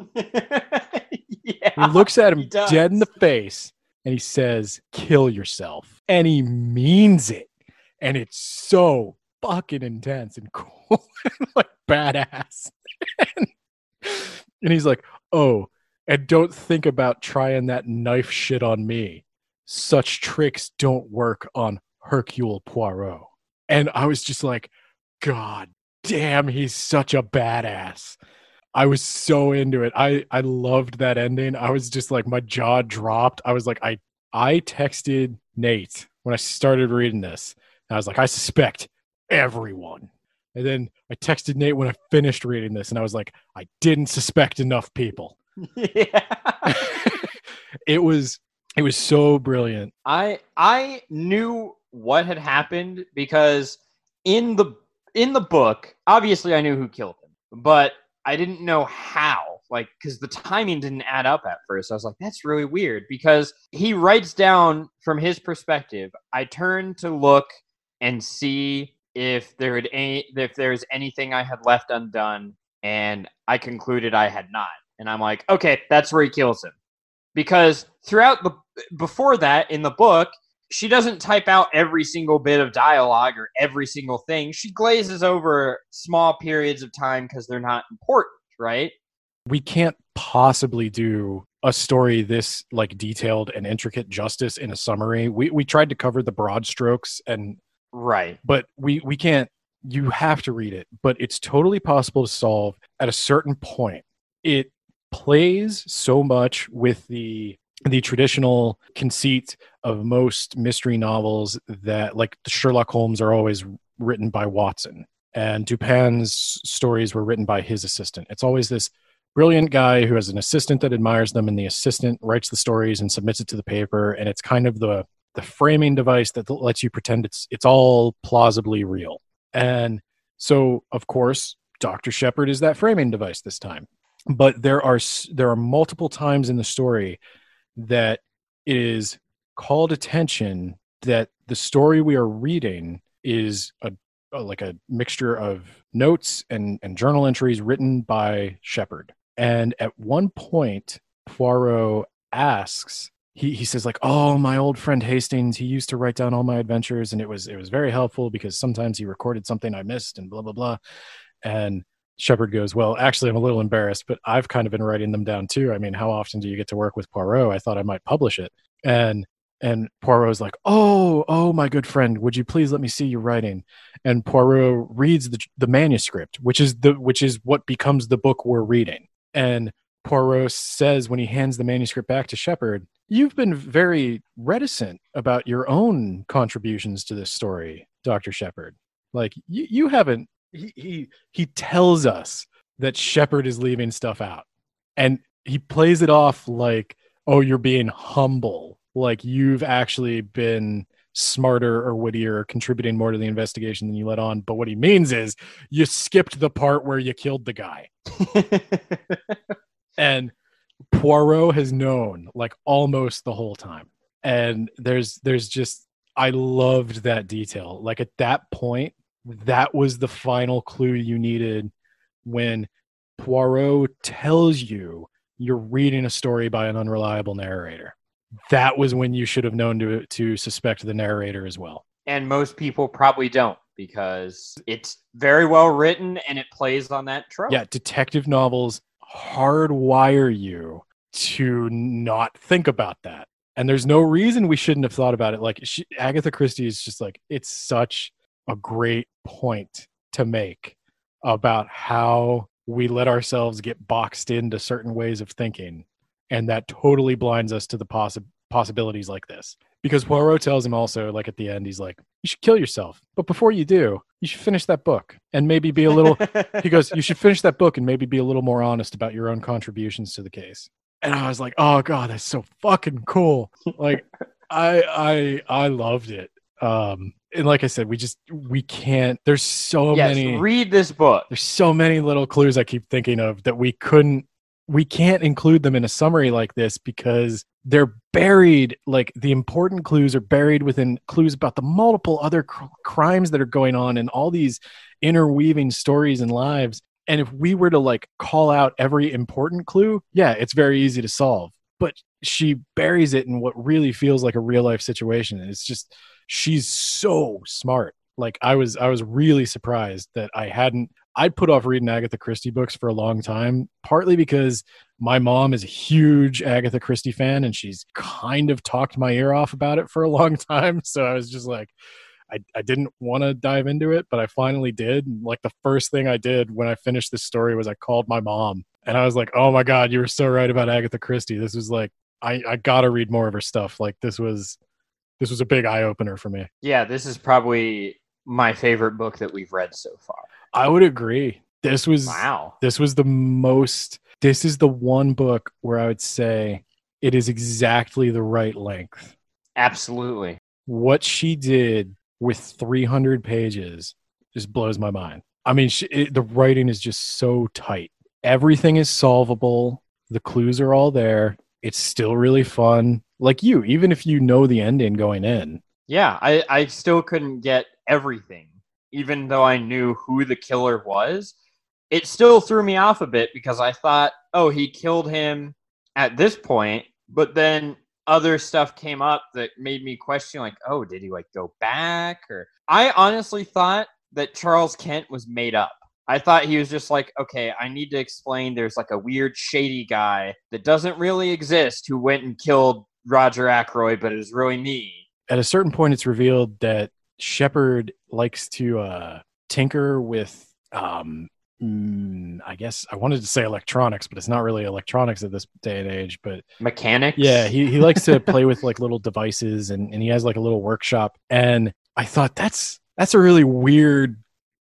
[SPEAKER 2] Yeah,
[SPEAKER 1] He looks at him
[SPEAKER 2] he does.
[SPEAKER 1] dead in the face and he says, kill yourself. And he means it. And it's so fucking intense and cool and like badass. and, and he's like, oh, and don't think about trying that knife shit on me. Such tricks don't work on Hercule Poirot. And I was just like, God damn, he's such a badass. I was so into it. I, I loved that ending. I was just like, my jaw dropped. I was like, I, I texted Nate when I started reading this And I was like, I suspect everyone. And then I texted Nate when I finished reading this, and I was like, I didn't suspect enough people.
[SPEAKER 2] Yeah.
[SPEAKER 1] It was it was so brilliant.
[SPEAKER 2] I I knew what had happened because in the in the book, obviously I knew who killed him, but I didn't know how. Like, because the timing didn't add up at first. I was like, that's really weird because he writes down from his perspective. I turned to look and see if there had any if there's anything I had left undone, and I concluded I had not. And I'm like, okay, that's where he kills him. Because throughout the before that in the book, she doesn't type out every single bit of dialogue or every single thing. She glazes over small periods of time because they're not important, right?
[SPEAKER 1] We can't possibly do a story this like detailed and intricate justice in a summary. We we tried to cover the broad strokes and
[SPEAKER 2] right,
[SPEAKER 1] but we we can't. You have to read it, but it's totally possible to solve at a certain point. It plays so much with the the traditional conceit of most mystery novels that like the Sherlock Holmes are always written by Watson, and Dupin's stories were written by his assistant. It's always this brilliant guy who has an assistant that admires them, and the assistant writes the stories and submits it to the paper, and it's kind of the the framing device that lets you pretend it's it's all plausibly real. And so of course Doctor Shepherd is that framing device this time. But there are there are multiple times in the story that it is called attention that the story we are reading is a, a like a mixture of notes and, and journal entries written by Shepherd. And at one point, Poirot asks, he he says like, "Oh, my old friend Hastings, he used to write down all my adventures, and it was it was very helpful because sometimes he recorded something I missed and blah blah blah." And Shepherd goes, "Well, actually, I'm a little embarrassed, but I've kind of been writing them down too. I mean, how often do you get to work with Poirot? I thought I might publish it." And and Poirot's like, "Oh, oh, my good friend, would you please let me see your writing?" And Poirot reads the the manuscript, which is the which is what becomes the book we're reading. And Poirot says when he hands the manuscript back to Shepherd, "You've been very reticent about your own contributions to this story, Doctor Shepherd. Like you, you haven't." He, he he tells us that Shepherd is leaving stuff out, and he plays it off like, "Oh, you're being humble, like you've actually been smarter or wittier, or contributing more to the investigation than you let on." But what he means is you skipped the part where you killed the guy. And Poirot has known like almost the whole time. And there's there's just I loved that detail. Like at that point, that was the final clue you needed when Poirot tells you you're reading a story by an unreliable narrator. That was when you should have known to to suspect the narrator as well.
[SPEAKER 2] And most people probably don't because it's very well written and it plays on that trope.
[SPEAKER 1] Yeah, detective novels hardwire you to not think about that. And there's no reason we shouldn't have thought about it. Like she, Agatha Christie is just like, it's such a great point to make about how we let ourselves get boxed into certain ways of thinking. And that totally blinds us to the possi- possibilities like this. Because Poirot tells him also, like at the end, he's like, "You should kill yourself. But before you do, you should finish that book and maybe be a little," he goes, "You should finish that book and maybe be a little more honest about your own contributions to the case." And I was like, "Oh God, that's so fucking cool." Like I, I, I loved it. Um, and like I said, we just, we can't, there's so
[SPEAKER 2] yes,
[SPEAKER 1] many,
[SPEAKER 2] read this book.
[SPEAKER 1] There's so many little clues I keep thinking of that we couldn't, we can't include them in a summary like this because they're buried, like the important clues are buried within clues about the multiple other cr- crimes that are going on and all these interweaving stories and lives. And if we were to like call out every important clue, yeah, it's very easy to solve. But she buries it in what really feels like a real life situation. And it's just, she's so smart. Like I was, I was really surprised that I hadn't, I'd put off reading Agatha Christie books for a long time, partly because my mom is a huge Agatha Christie fan and she's kind of talked my ear off about it for a long time. So I was just like, I, I didn't want to dive into it, but I finally did. And like the first thing I did when I finished this story was I called my mom and I was like, "Oh my God, you were so right about Agatha Christie. This was like, I, I got to read more of her stuff. Like this was, this was a big eye opener for me.
[SPEAKER 2] Yeah, this is probably my favorite book that we've read so far.
[SPEAKER 1] I would agree. This was
[SPEAKER 2] wow.
[SPEAKER 1] This was the most. This is the one book where I would say it is exactly the right length.
[SPEAKER 2] Absolutely.
[SPEAKER 1] What she did with three hundred pages just blows my mind. I mean, she, it, the writing is just so tight. Everything is solvable. The clues are all there. It's still really fun. Like you, even if you know the ending going in.
[SPEAKER 2] Yeah, I, I still couldn't get everything. Even though I knew who the killer was, it still threw me off a bit because I thought, oh, he killed him at this point. But then other stuff came up that made me question, like, oh, did he like go back? Or I honestly thought that Charles Kent was made up. I thought he was just like, okay, I need to explain there's like a weird shady guy that doesn't really exist who went and killed Roger Ackroyd, but it was really me.
[SPEAKER 1] At a certain point, it's revealed that Shepard likes to uh, tinker with, um, mm, I guess I wanted to say electronics, but it's not really electronics at this day and age. But
[SPEAKER 2] mechanics.
[SPEAKER 1] Yeah, he, he likes to play with like little devices, and, and he has like a little workshop. And I thought that's that's a really weird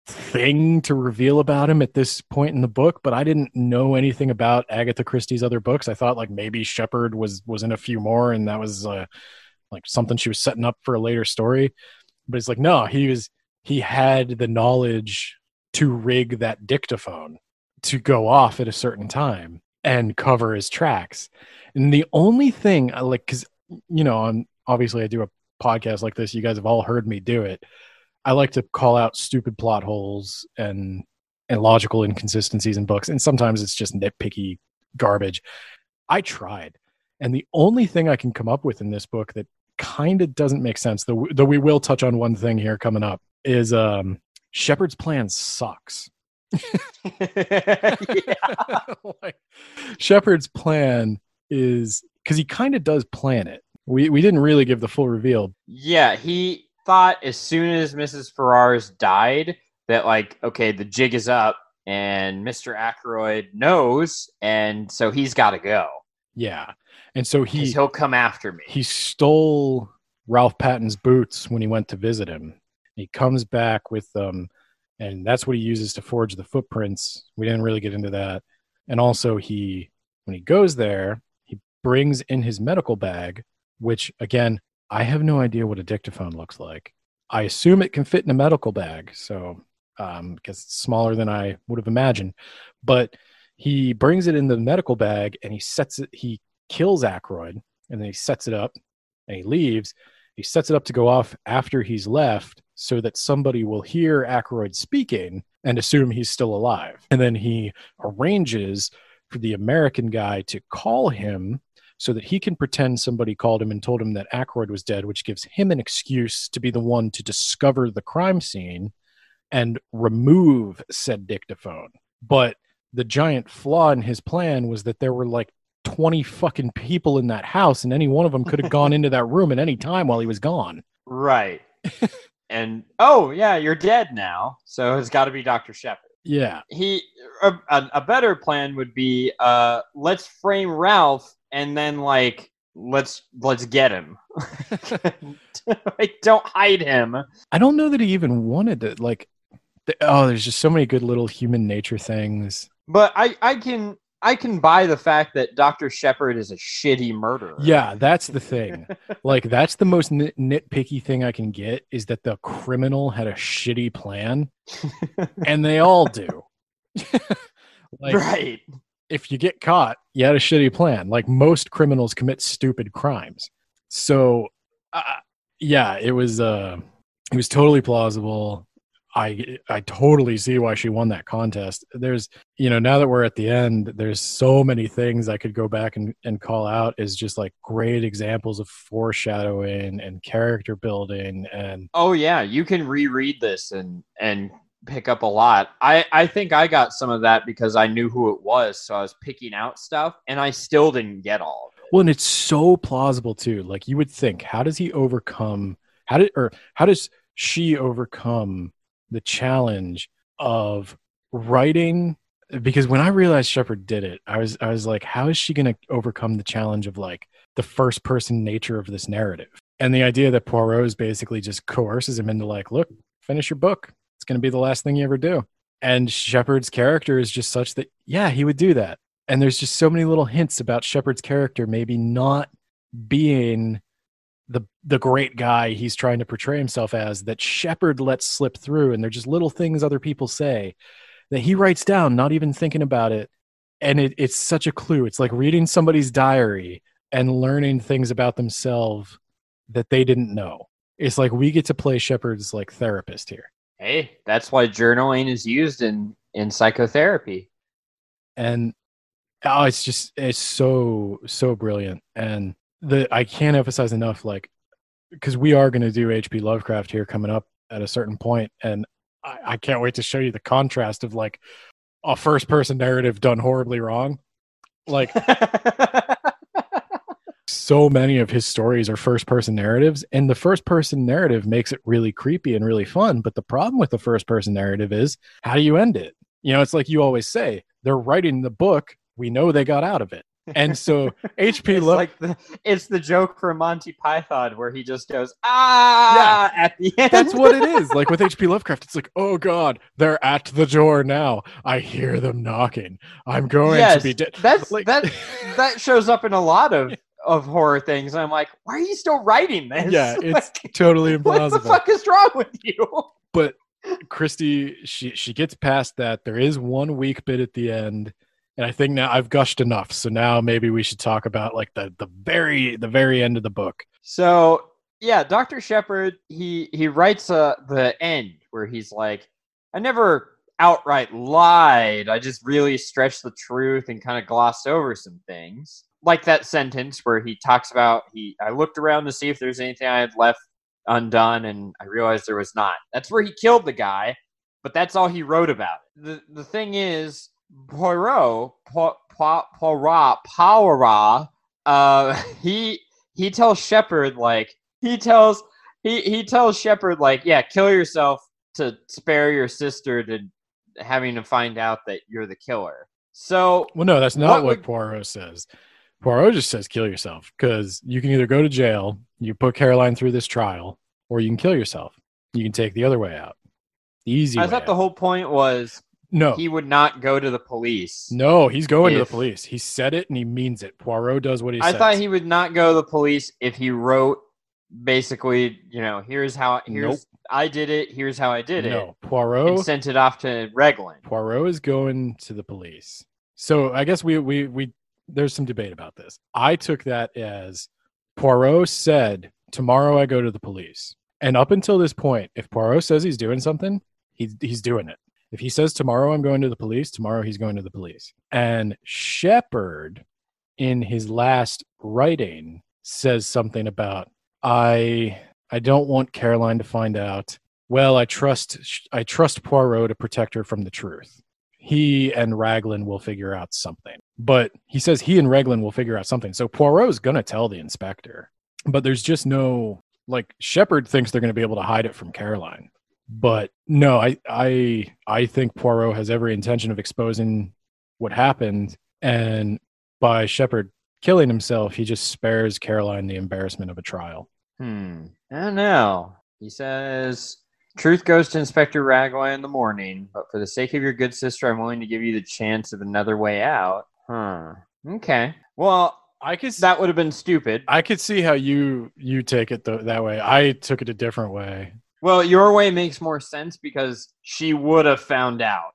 [SPEAKER 1] thing to reveal about him at this point in the book, but I didn't know anything about Agatha Christie's other books. I thought like maybe Shepard was was in a few more, and that was uh, like something she was setting up for a later story. But it's like, no, he was he had the knowledge to rig that dictaphone to go off at a certain time and cover his tracks. And the only thing I like, because you know, I'm obviously I do a podcast like this, you guys have all heard me do it. I like to call out stupid plot holes and and logical inconsistencies in books, and sometimes it's just nitpicky garbage. I tried, and the only thing I can come up with in this book that kind of doesn't make sense, though, though we will touch on one thing here coming up, is um, Shepard's plan sucks. Like, Shepard's plan is, because he kind of does plan it. We we didn't really give the full reveal.
[SPEAKER 2] Yeah, he thought as soon as Missus Ferrars died that like, okay, the jig is up and Mister Ackroyd knows, and so he's got to go.
[SPEAKER 1] Yeah, and so he
[SPEAKER 2] he'll come after me.
[SPEAKER 1] He stole Ralph Patton's boots when he went to visit him. He comes back with them, and that's what he uses to forge the footprints. We didn't really get into that. And also, he when he goes there, he brings in his medical bag, which again, I have no idea what a dictaphone looks like. I assume it can fit in a medical bag, so um, because it's smaller than I would have imagined. But he brings it in the medical bag, and he sets it. He kills Ackroyd, and then he sets it up, and he leaves. He sets it up to go off after he's left, so that somebody will hear Ackroyd speaking and assume he's still alive. And then he arranges for the American guy to call him, so that he can pretend somebody called him and told him that Ackroyd was dead, which gives him an excuse to be the one to discover the crime scene and remove said dictaphone. But the giant flaw in his plan was that there were like twenty fucking people in that house, and any one of them could have gone into that room at any time while he was gone.
[SPEAKER 2] Right. And, oh, yeah, you're dead now, so it's got to be Doctor Shepard.
[SPEAKER 1] Yeah.
[SPEAKER 2] He a, a better plan would be, uh, let's frame Ralph, and then like let's let's get him. Like, don't hide him.
[SPEAKER 1] I don't know that he even wanted to. Like, th- oh, there's just so many good little human nature things.
[SPEAKER 2] But I I can I can buy the fact that Doctor Shepard is a shitty murderer.
[SPEAKER 1] Yeah, that's the thing. Like, that's the most nit- nitpicky thing I can get, is that the criminal had a shitty plan, and they all do. Like,
[SPEAKER 2] right.
[SPEAKER 1] If you get caught, you had a shitty plan. Like, most criminals commit stupid crimes. So, uh, yeah, it was uh, it was totally plausible. I I totally see why she won that contest. There's, you know, now that we're at the end, there's so many things I could go back and, and call out as just like great examples of foreshadowing and character building. And
[SPEAKER 2] oh yeah, you can reread this and and pick up a lot. I I think I got some of that because I knew who it was, so I was picking out stuff, and I still didn't get all of it.
[SPEAKER 1] Well, and it's so plausible too. Like, you would think, how does he overcome? How did or how does she overcome the challenge of writing? Because when I realized Shepard did it, I was I was like, how is she going to overcome the challenge of like the first person nature of this narrative? And the idea that Poirot is basically just coerces him into like, look, finish your book. It's going to be the last thing you ever do. And Shepard's character is just such that, yeah, he would do that. And there's just so many little hints about Shepard's character maybe not being the the great guy he's trying to portray himself as, that Shepard lets slip through. And they're just little things other people say that he writes down, not even thinking about it. And it, it's such a clue. It's like reading somebody's diary and learning things about themselves that they didn't know. It's like we get to play Shepard's like therapist here.
[SPEAKER 2] Hey, that's why journaling is used in, in psychotherapy.
[SPEAKER 1] And oh, it's just, it's so, so brilliant. And the I can't emphasize enough, like, because we are going to do H P Lovecraft here coming up at a certain point, and I, I can't wait to show you the contrast of like a first person narrative done horribly wrong. Like so many of his stories are first person narratives, and the first person narrative makes it really creepy and really fun. But the problem with the first person narrative is, how do you end it? You know, it's like you always say, they're writing the book. We know they got out of it. And so H P
[SPEAKER 2] it's
[SPEAKER 1] Love,
[SPEAKER 2] like the, it's the joke from Monty Python where he just goes, ah, yeah, at the end.
[SPEAKER 1] That's what it is. Like with H P Lovecraft, it's like, oh God, they're at the door now. I hear them knocking. I'm going
[SPEAKER 2] yes,
[SPEAKER 1] to be dead.
[SPEAKER 2] That's
[SPEAKER 1] like,
[SPEAKER 2] that that shows up in a lot of, of horror things. And I'm like, why are you still writing this?
[SPEAKER 1] Yeah, it's
[SPEAKER 2] like,
[SPEAKER 1] totally implausible.
[SPEAKER 2] What the fuck is wrong with you?
[SPEAKER 1] But Christy, she she gets past that. There is one weak bit at the end. And I think now I've gushed enough. So now maybe we should talk about like the, the very the very end of the book.
[SPEAKER 2] So yeah, Doctor Shepard, he he writes uh, the end where he's like, I never outright lied. I just really stretched the truth and kind of glossed over some things. Like that sentence where he talks about he I looked around to see if there's anything I had left undone, and I realized there was not. That's where he killed the guy, but that's all he wrote about it. The the thing is, Poirot, po, po, Poirot, Poirot, uh, he he tells Shepard like he tells he he tells Shepard like, yeah, kill yourself to spare your sister to having to find out that you're the killer. So,
[SPEAKER 1] well, no, that's not what, what would, Poirot says. Poirot just says kill yourself because you can either go to jail, you put Caroline through this trial, or you can kill yourself. You can take the other way out, the easy.
[SPEAKER 2] I
[SPEAKER 1] way
[SPEAKER 2] thought
[SPEAKER 1] out.
[SPEAKER 2] The whole point was.
[SPEAKER 1] No.
[SPEAKER 2] He would not go to the police.
[SPEAKER 1] No, he's going
[SPEAKER 2] if,
[SPEAKER 1] to the police. He said it and he means it. Poirot does what he
[SPEAKER 2] I
[SPEAKER 1] says.
[SPEAKER 2] I thought he would not go to the police if he wrote basically, you know, here's how here's nope. I did it, here's how I did
[SPEAKER 1] no,
[SPEAKER 2] it.
[SPEAKER 1] No, Poirot
[SPEAKER 2] and sent it off to Reglan.
[SPEAKER 1] Poirot is going to the police. So I guess we we we there's some debate about this. I took that as Poirot said, tomorrow I go to the police. And up until this point, if Poirot says he's doing something, he's he's doing it. If he says tomorrow I'm going to the police, tomorrow he's going to the police. And Shepard, in his last writing, says something about, I I don't want Caroline to find out. Well, I trust I trust Poirot to protect her from the truth. He and Raglan will figure out something. But he says he and Raglan will figure out something. So Poirot's going to tell the inspector. But there's just no, like, Shepard thinks they're going to be able to hide it from Caroline. But no, I, I I think Poirot has every intention of exposing what happened, and by Shepard killing himself, he just spares Caroline the embarrassment of a trial.
[SPEAKER 2] Hmm. I don't know. He says, truth goes to Inspector Raglan in the morning, but for the sake of your good sister, I'm willing to give you the chance of another way out. Huh. Okay. Well, I could. That would have been stupid.
[SPEAKER 1] I could see how you you take it th- that way. I took it a different way.
[SPEAKER 2] Well, your way makes more sense because she would have found out.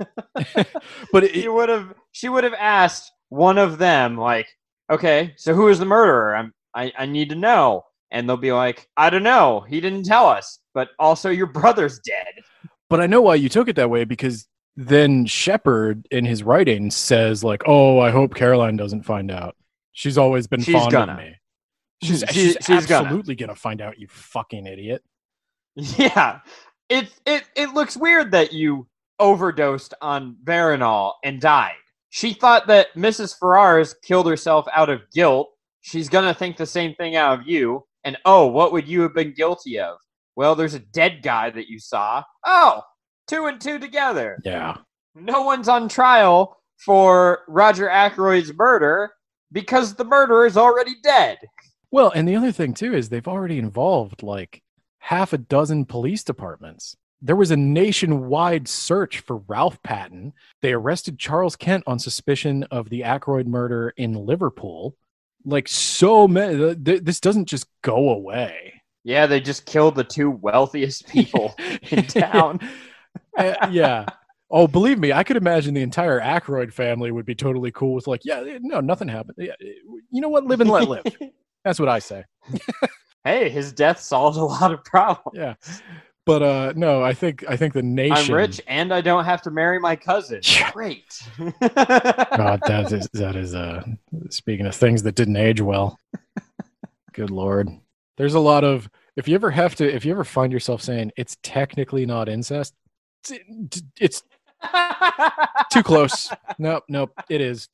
[SPEAKER 1] But it,
[SPEAKER 2] she would have she would have asked one of them, like, okay, so who is the murderer? I'm I, I need to know. And they'll be like, I don't know. He didn't tell us. But also your brother's dead.
[SPEAKER 1] But I know why you took it that way, because then Shepard in his writing says like, oh, I hope Caroline doesn't find out. She's always been
[SPEAKER 2] she's
[SPEAKER 1] fond
[SPEAKER 2] gonna.
[SPEAKER 1] of me. She's,
[SPEAKER 2] she,
[SPEAKER 1] she's,
[SPEAKER 2] she's
[SPEAKER 1] absolutely
[SPEAKER 2] gonna.
[SPEAKER 1] gonna find out, you fucking idiot.
[SPEAKER 2] Yeah, it it it looks weird that you overdosed on Veronal and died. She thought that Missus Ferrars killed herself out of guilt. She's gonna think the same thing out of you. And oh, what would you have been guilty of? Well, there's a dead guy that you saw. Oh, two and two together.
[SPEAKER 1] Yeah.
[SPEAKER 2] No one's on trial for Roger Ackroyd's murder because the murderer is already dead.
[SPEAKER 1] Well, and the other thing too is they've already involved like half a dozen police departments. There was a nationwide search for Ralph Patton. They arrested Charles Kent on suspicion of the Aykroyd murder in Liverpool. Like so many, th- this doesn't just go away.
[SPEAKER 2] Yeah, they just killed the two wealthiest people in town.
[SPEAKER 1] uh, yeah. Oh, believe me, I could imagine the entire Aykroyd family would be totally cool with like, yeah, no, nothing happened. Yeah, you know what? Live and let live. That's what I say.
[SPEAKER 2] Hey, his death solved a lot of problems.
[SPEAKER 1] Yeah. But uh, no, I think I think the nation.
[SPEAKER 2] I'm rich and I don't have to marry my cousin. Great.
[SPEAKER 1] God, that is that is uh speaking of things that didn't age well. Good Lord. There's a lot of if you ever have to if you ever find yourself saying it's technically not incest, it's, it's too close. Nope, nope, it is.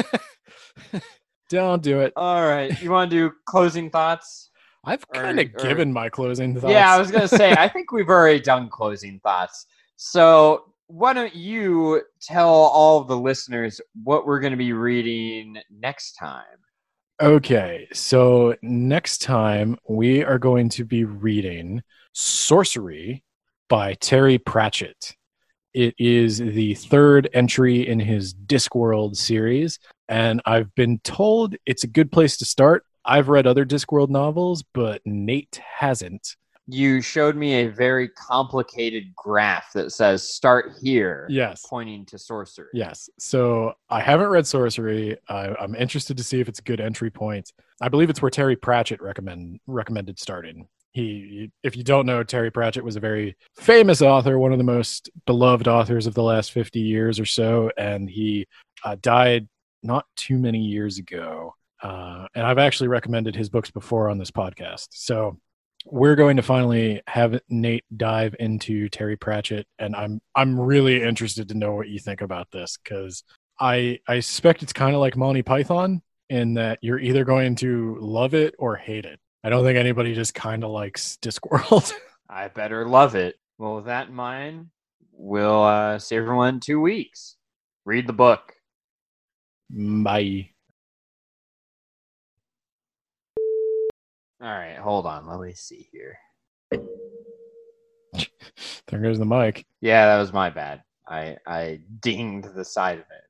[SPEAKER 1] Don't do it.
[SPEAKER 2] All right. You want to do closing thoughts?
[SPEAKER 1] I've kind of given my closing thoughts.
[SPEAKER 2] Yeah, I was going to say, I think we've already done closing thoughts. So why don't you tell all of the listeners what we're going to be reading next time?
[SPEAKER 1] Okay, so next time we are going to be reading Sorcery by Terry Pratchett. It is the third entry in his Discworld series, and I've been told it's a good place to start. I've read other Discworld novels, but Nate hasn't.
[SPEAKER 2] You showed me a very complicated graph that says start here.
[SPEAKER 1] Yes.
[SPEAKER 2] Pointing to Sorcery.
[SPEAKER 1] Yes. So I haven't read Sorcery. I, I'm interested to see if it's a good entry point. I believe it's where Terry Pratchett recommend, recommended starting. He, if you don't know, Terry Pratchett was a very famous author, one of the most beloved authors of the last fifty years or so, and he uh, died not too many years ago. Uh, and I've actually recommended his books before on this podcast. So we're going to finally have Nate dive into Terry Pratchett, and I'm I'm really interested to know what you think about this, because I I suspect it's kind of like Monty Python in that you're either going to love it or hate it. I don't think anybody just kind of likes Discworld.
[SPEAKER 2] I better love it. Well, with that in mind, we'll uh, see everyone in two weeks. Read the book.
[SPEAKER 1] Bye.
[SPEAKER 2] All right, hold on. Let me see here.
[SPEAKER 1] There goes the mic.
[SPEAKER 2] Yeah, that was my bad. I I dinged the side of it.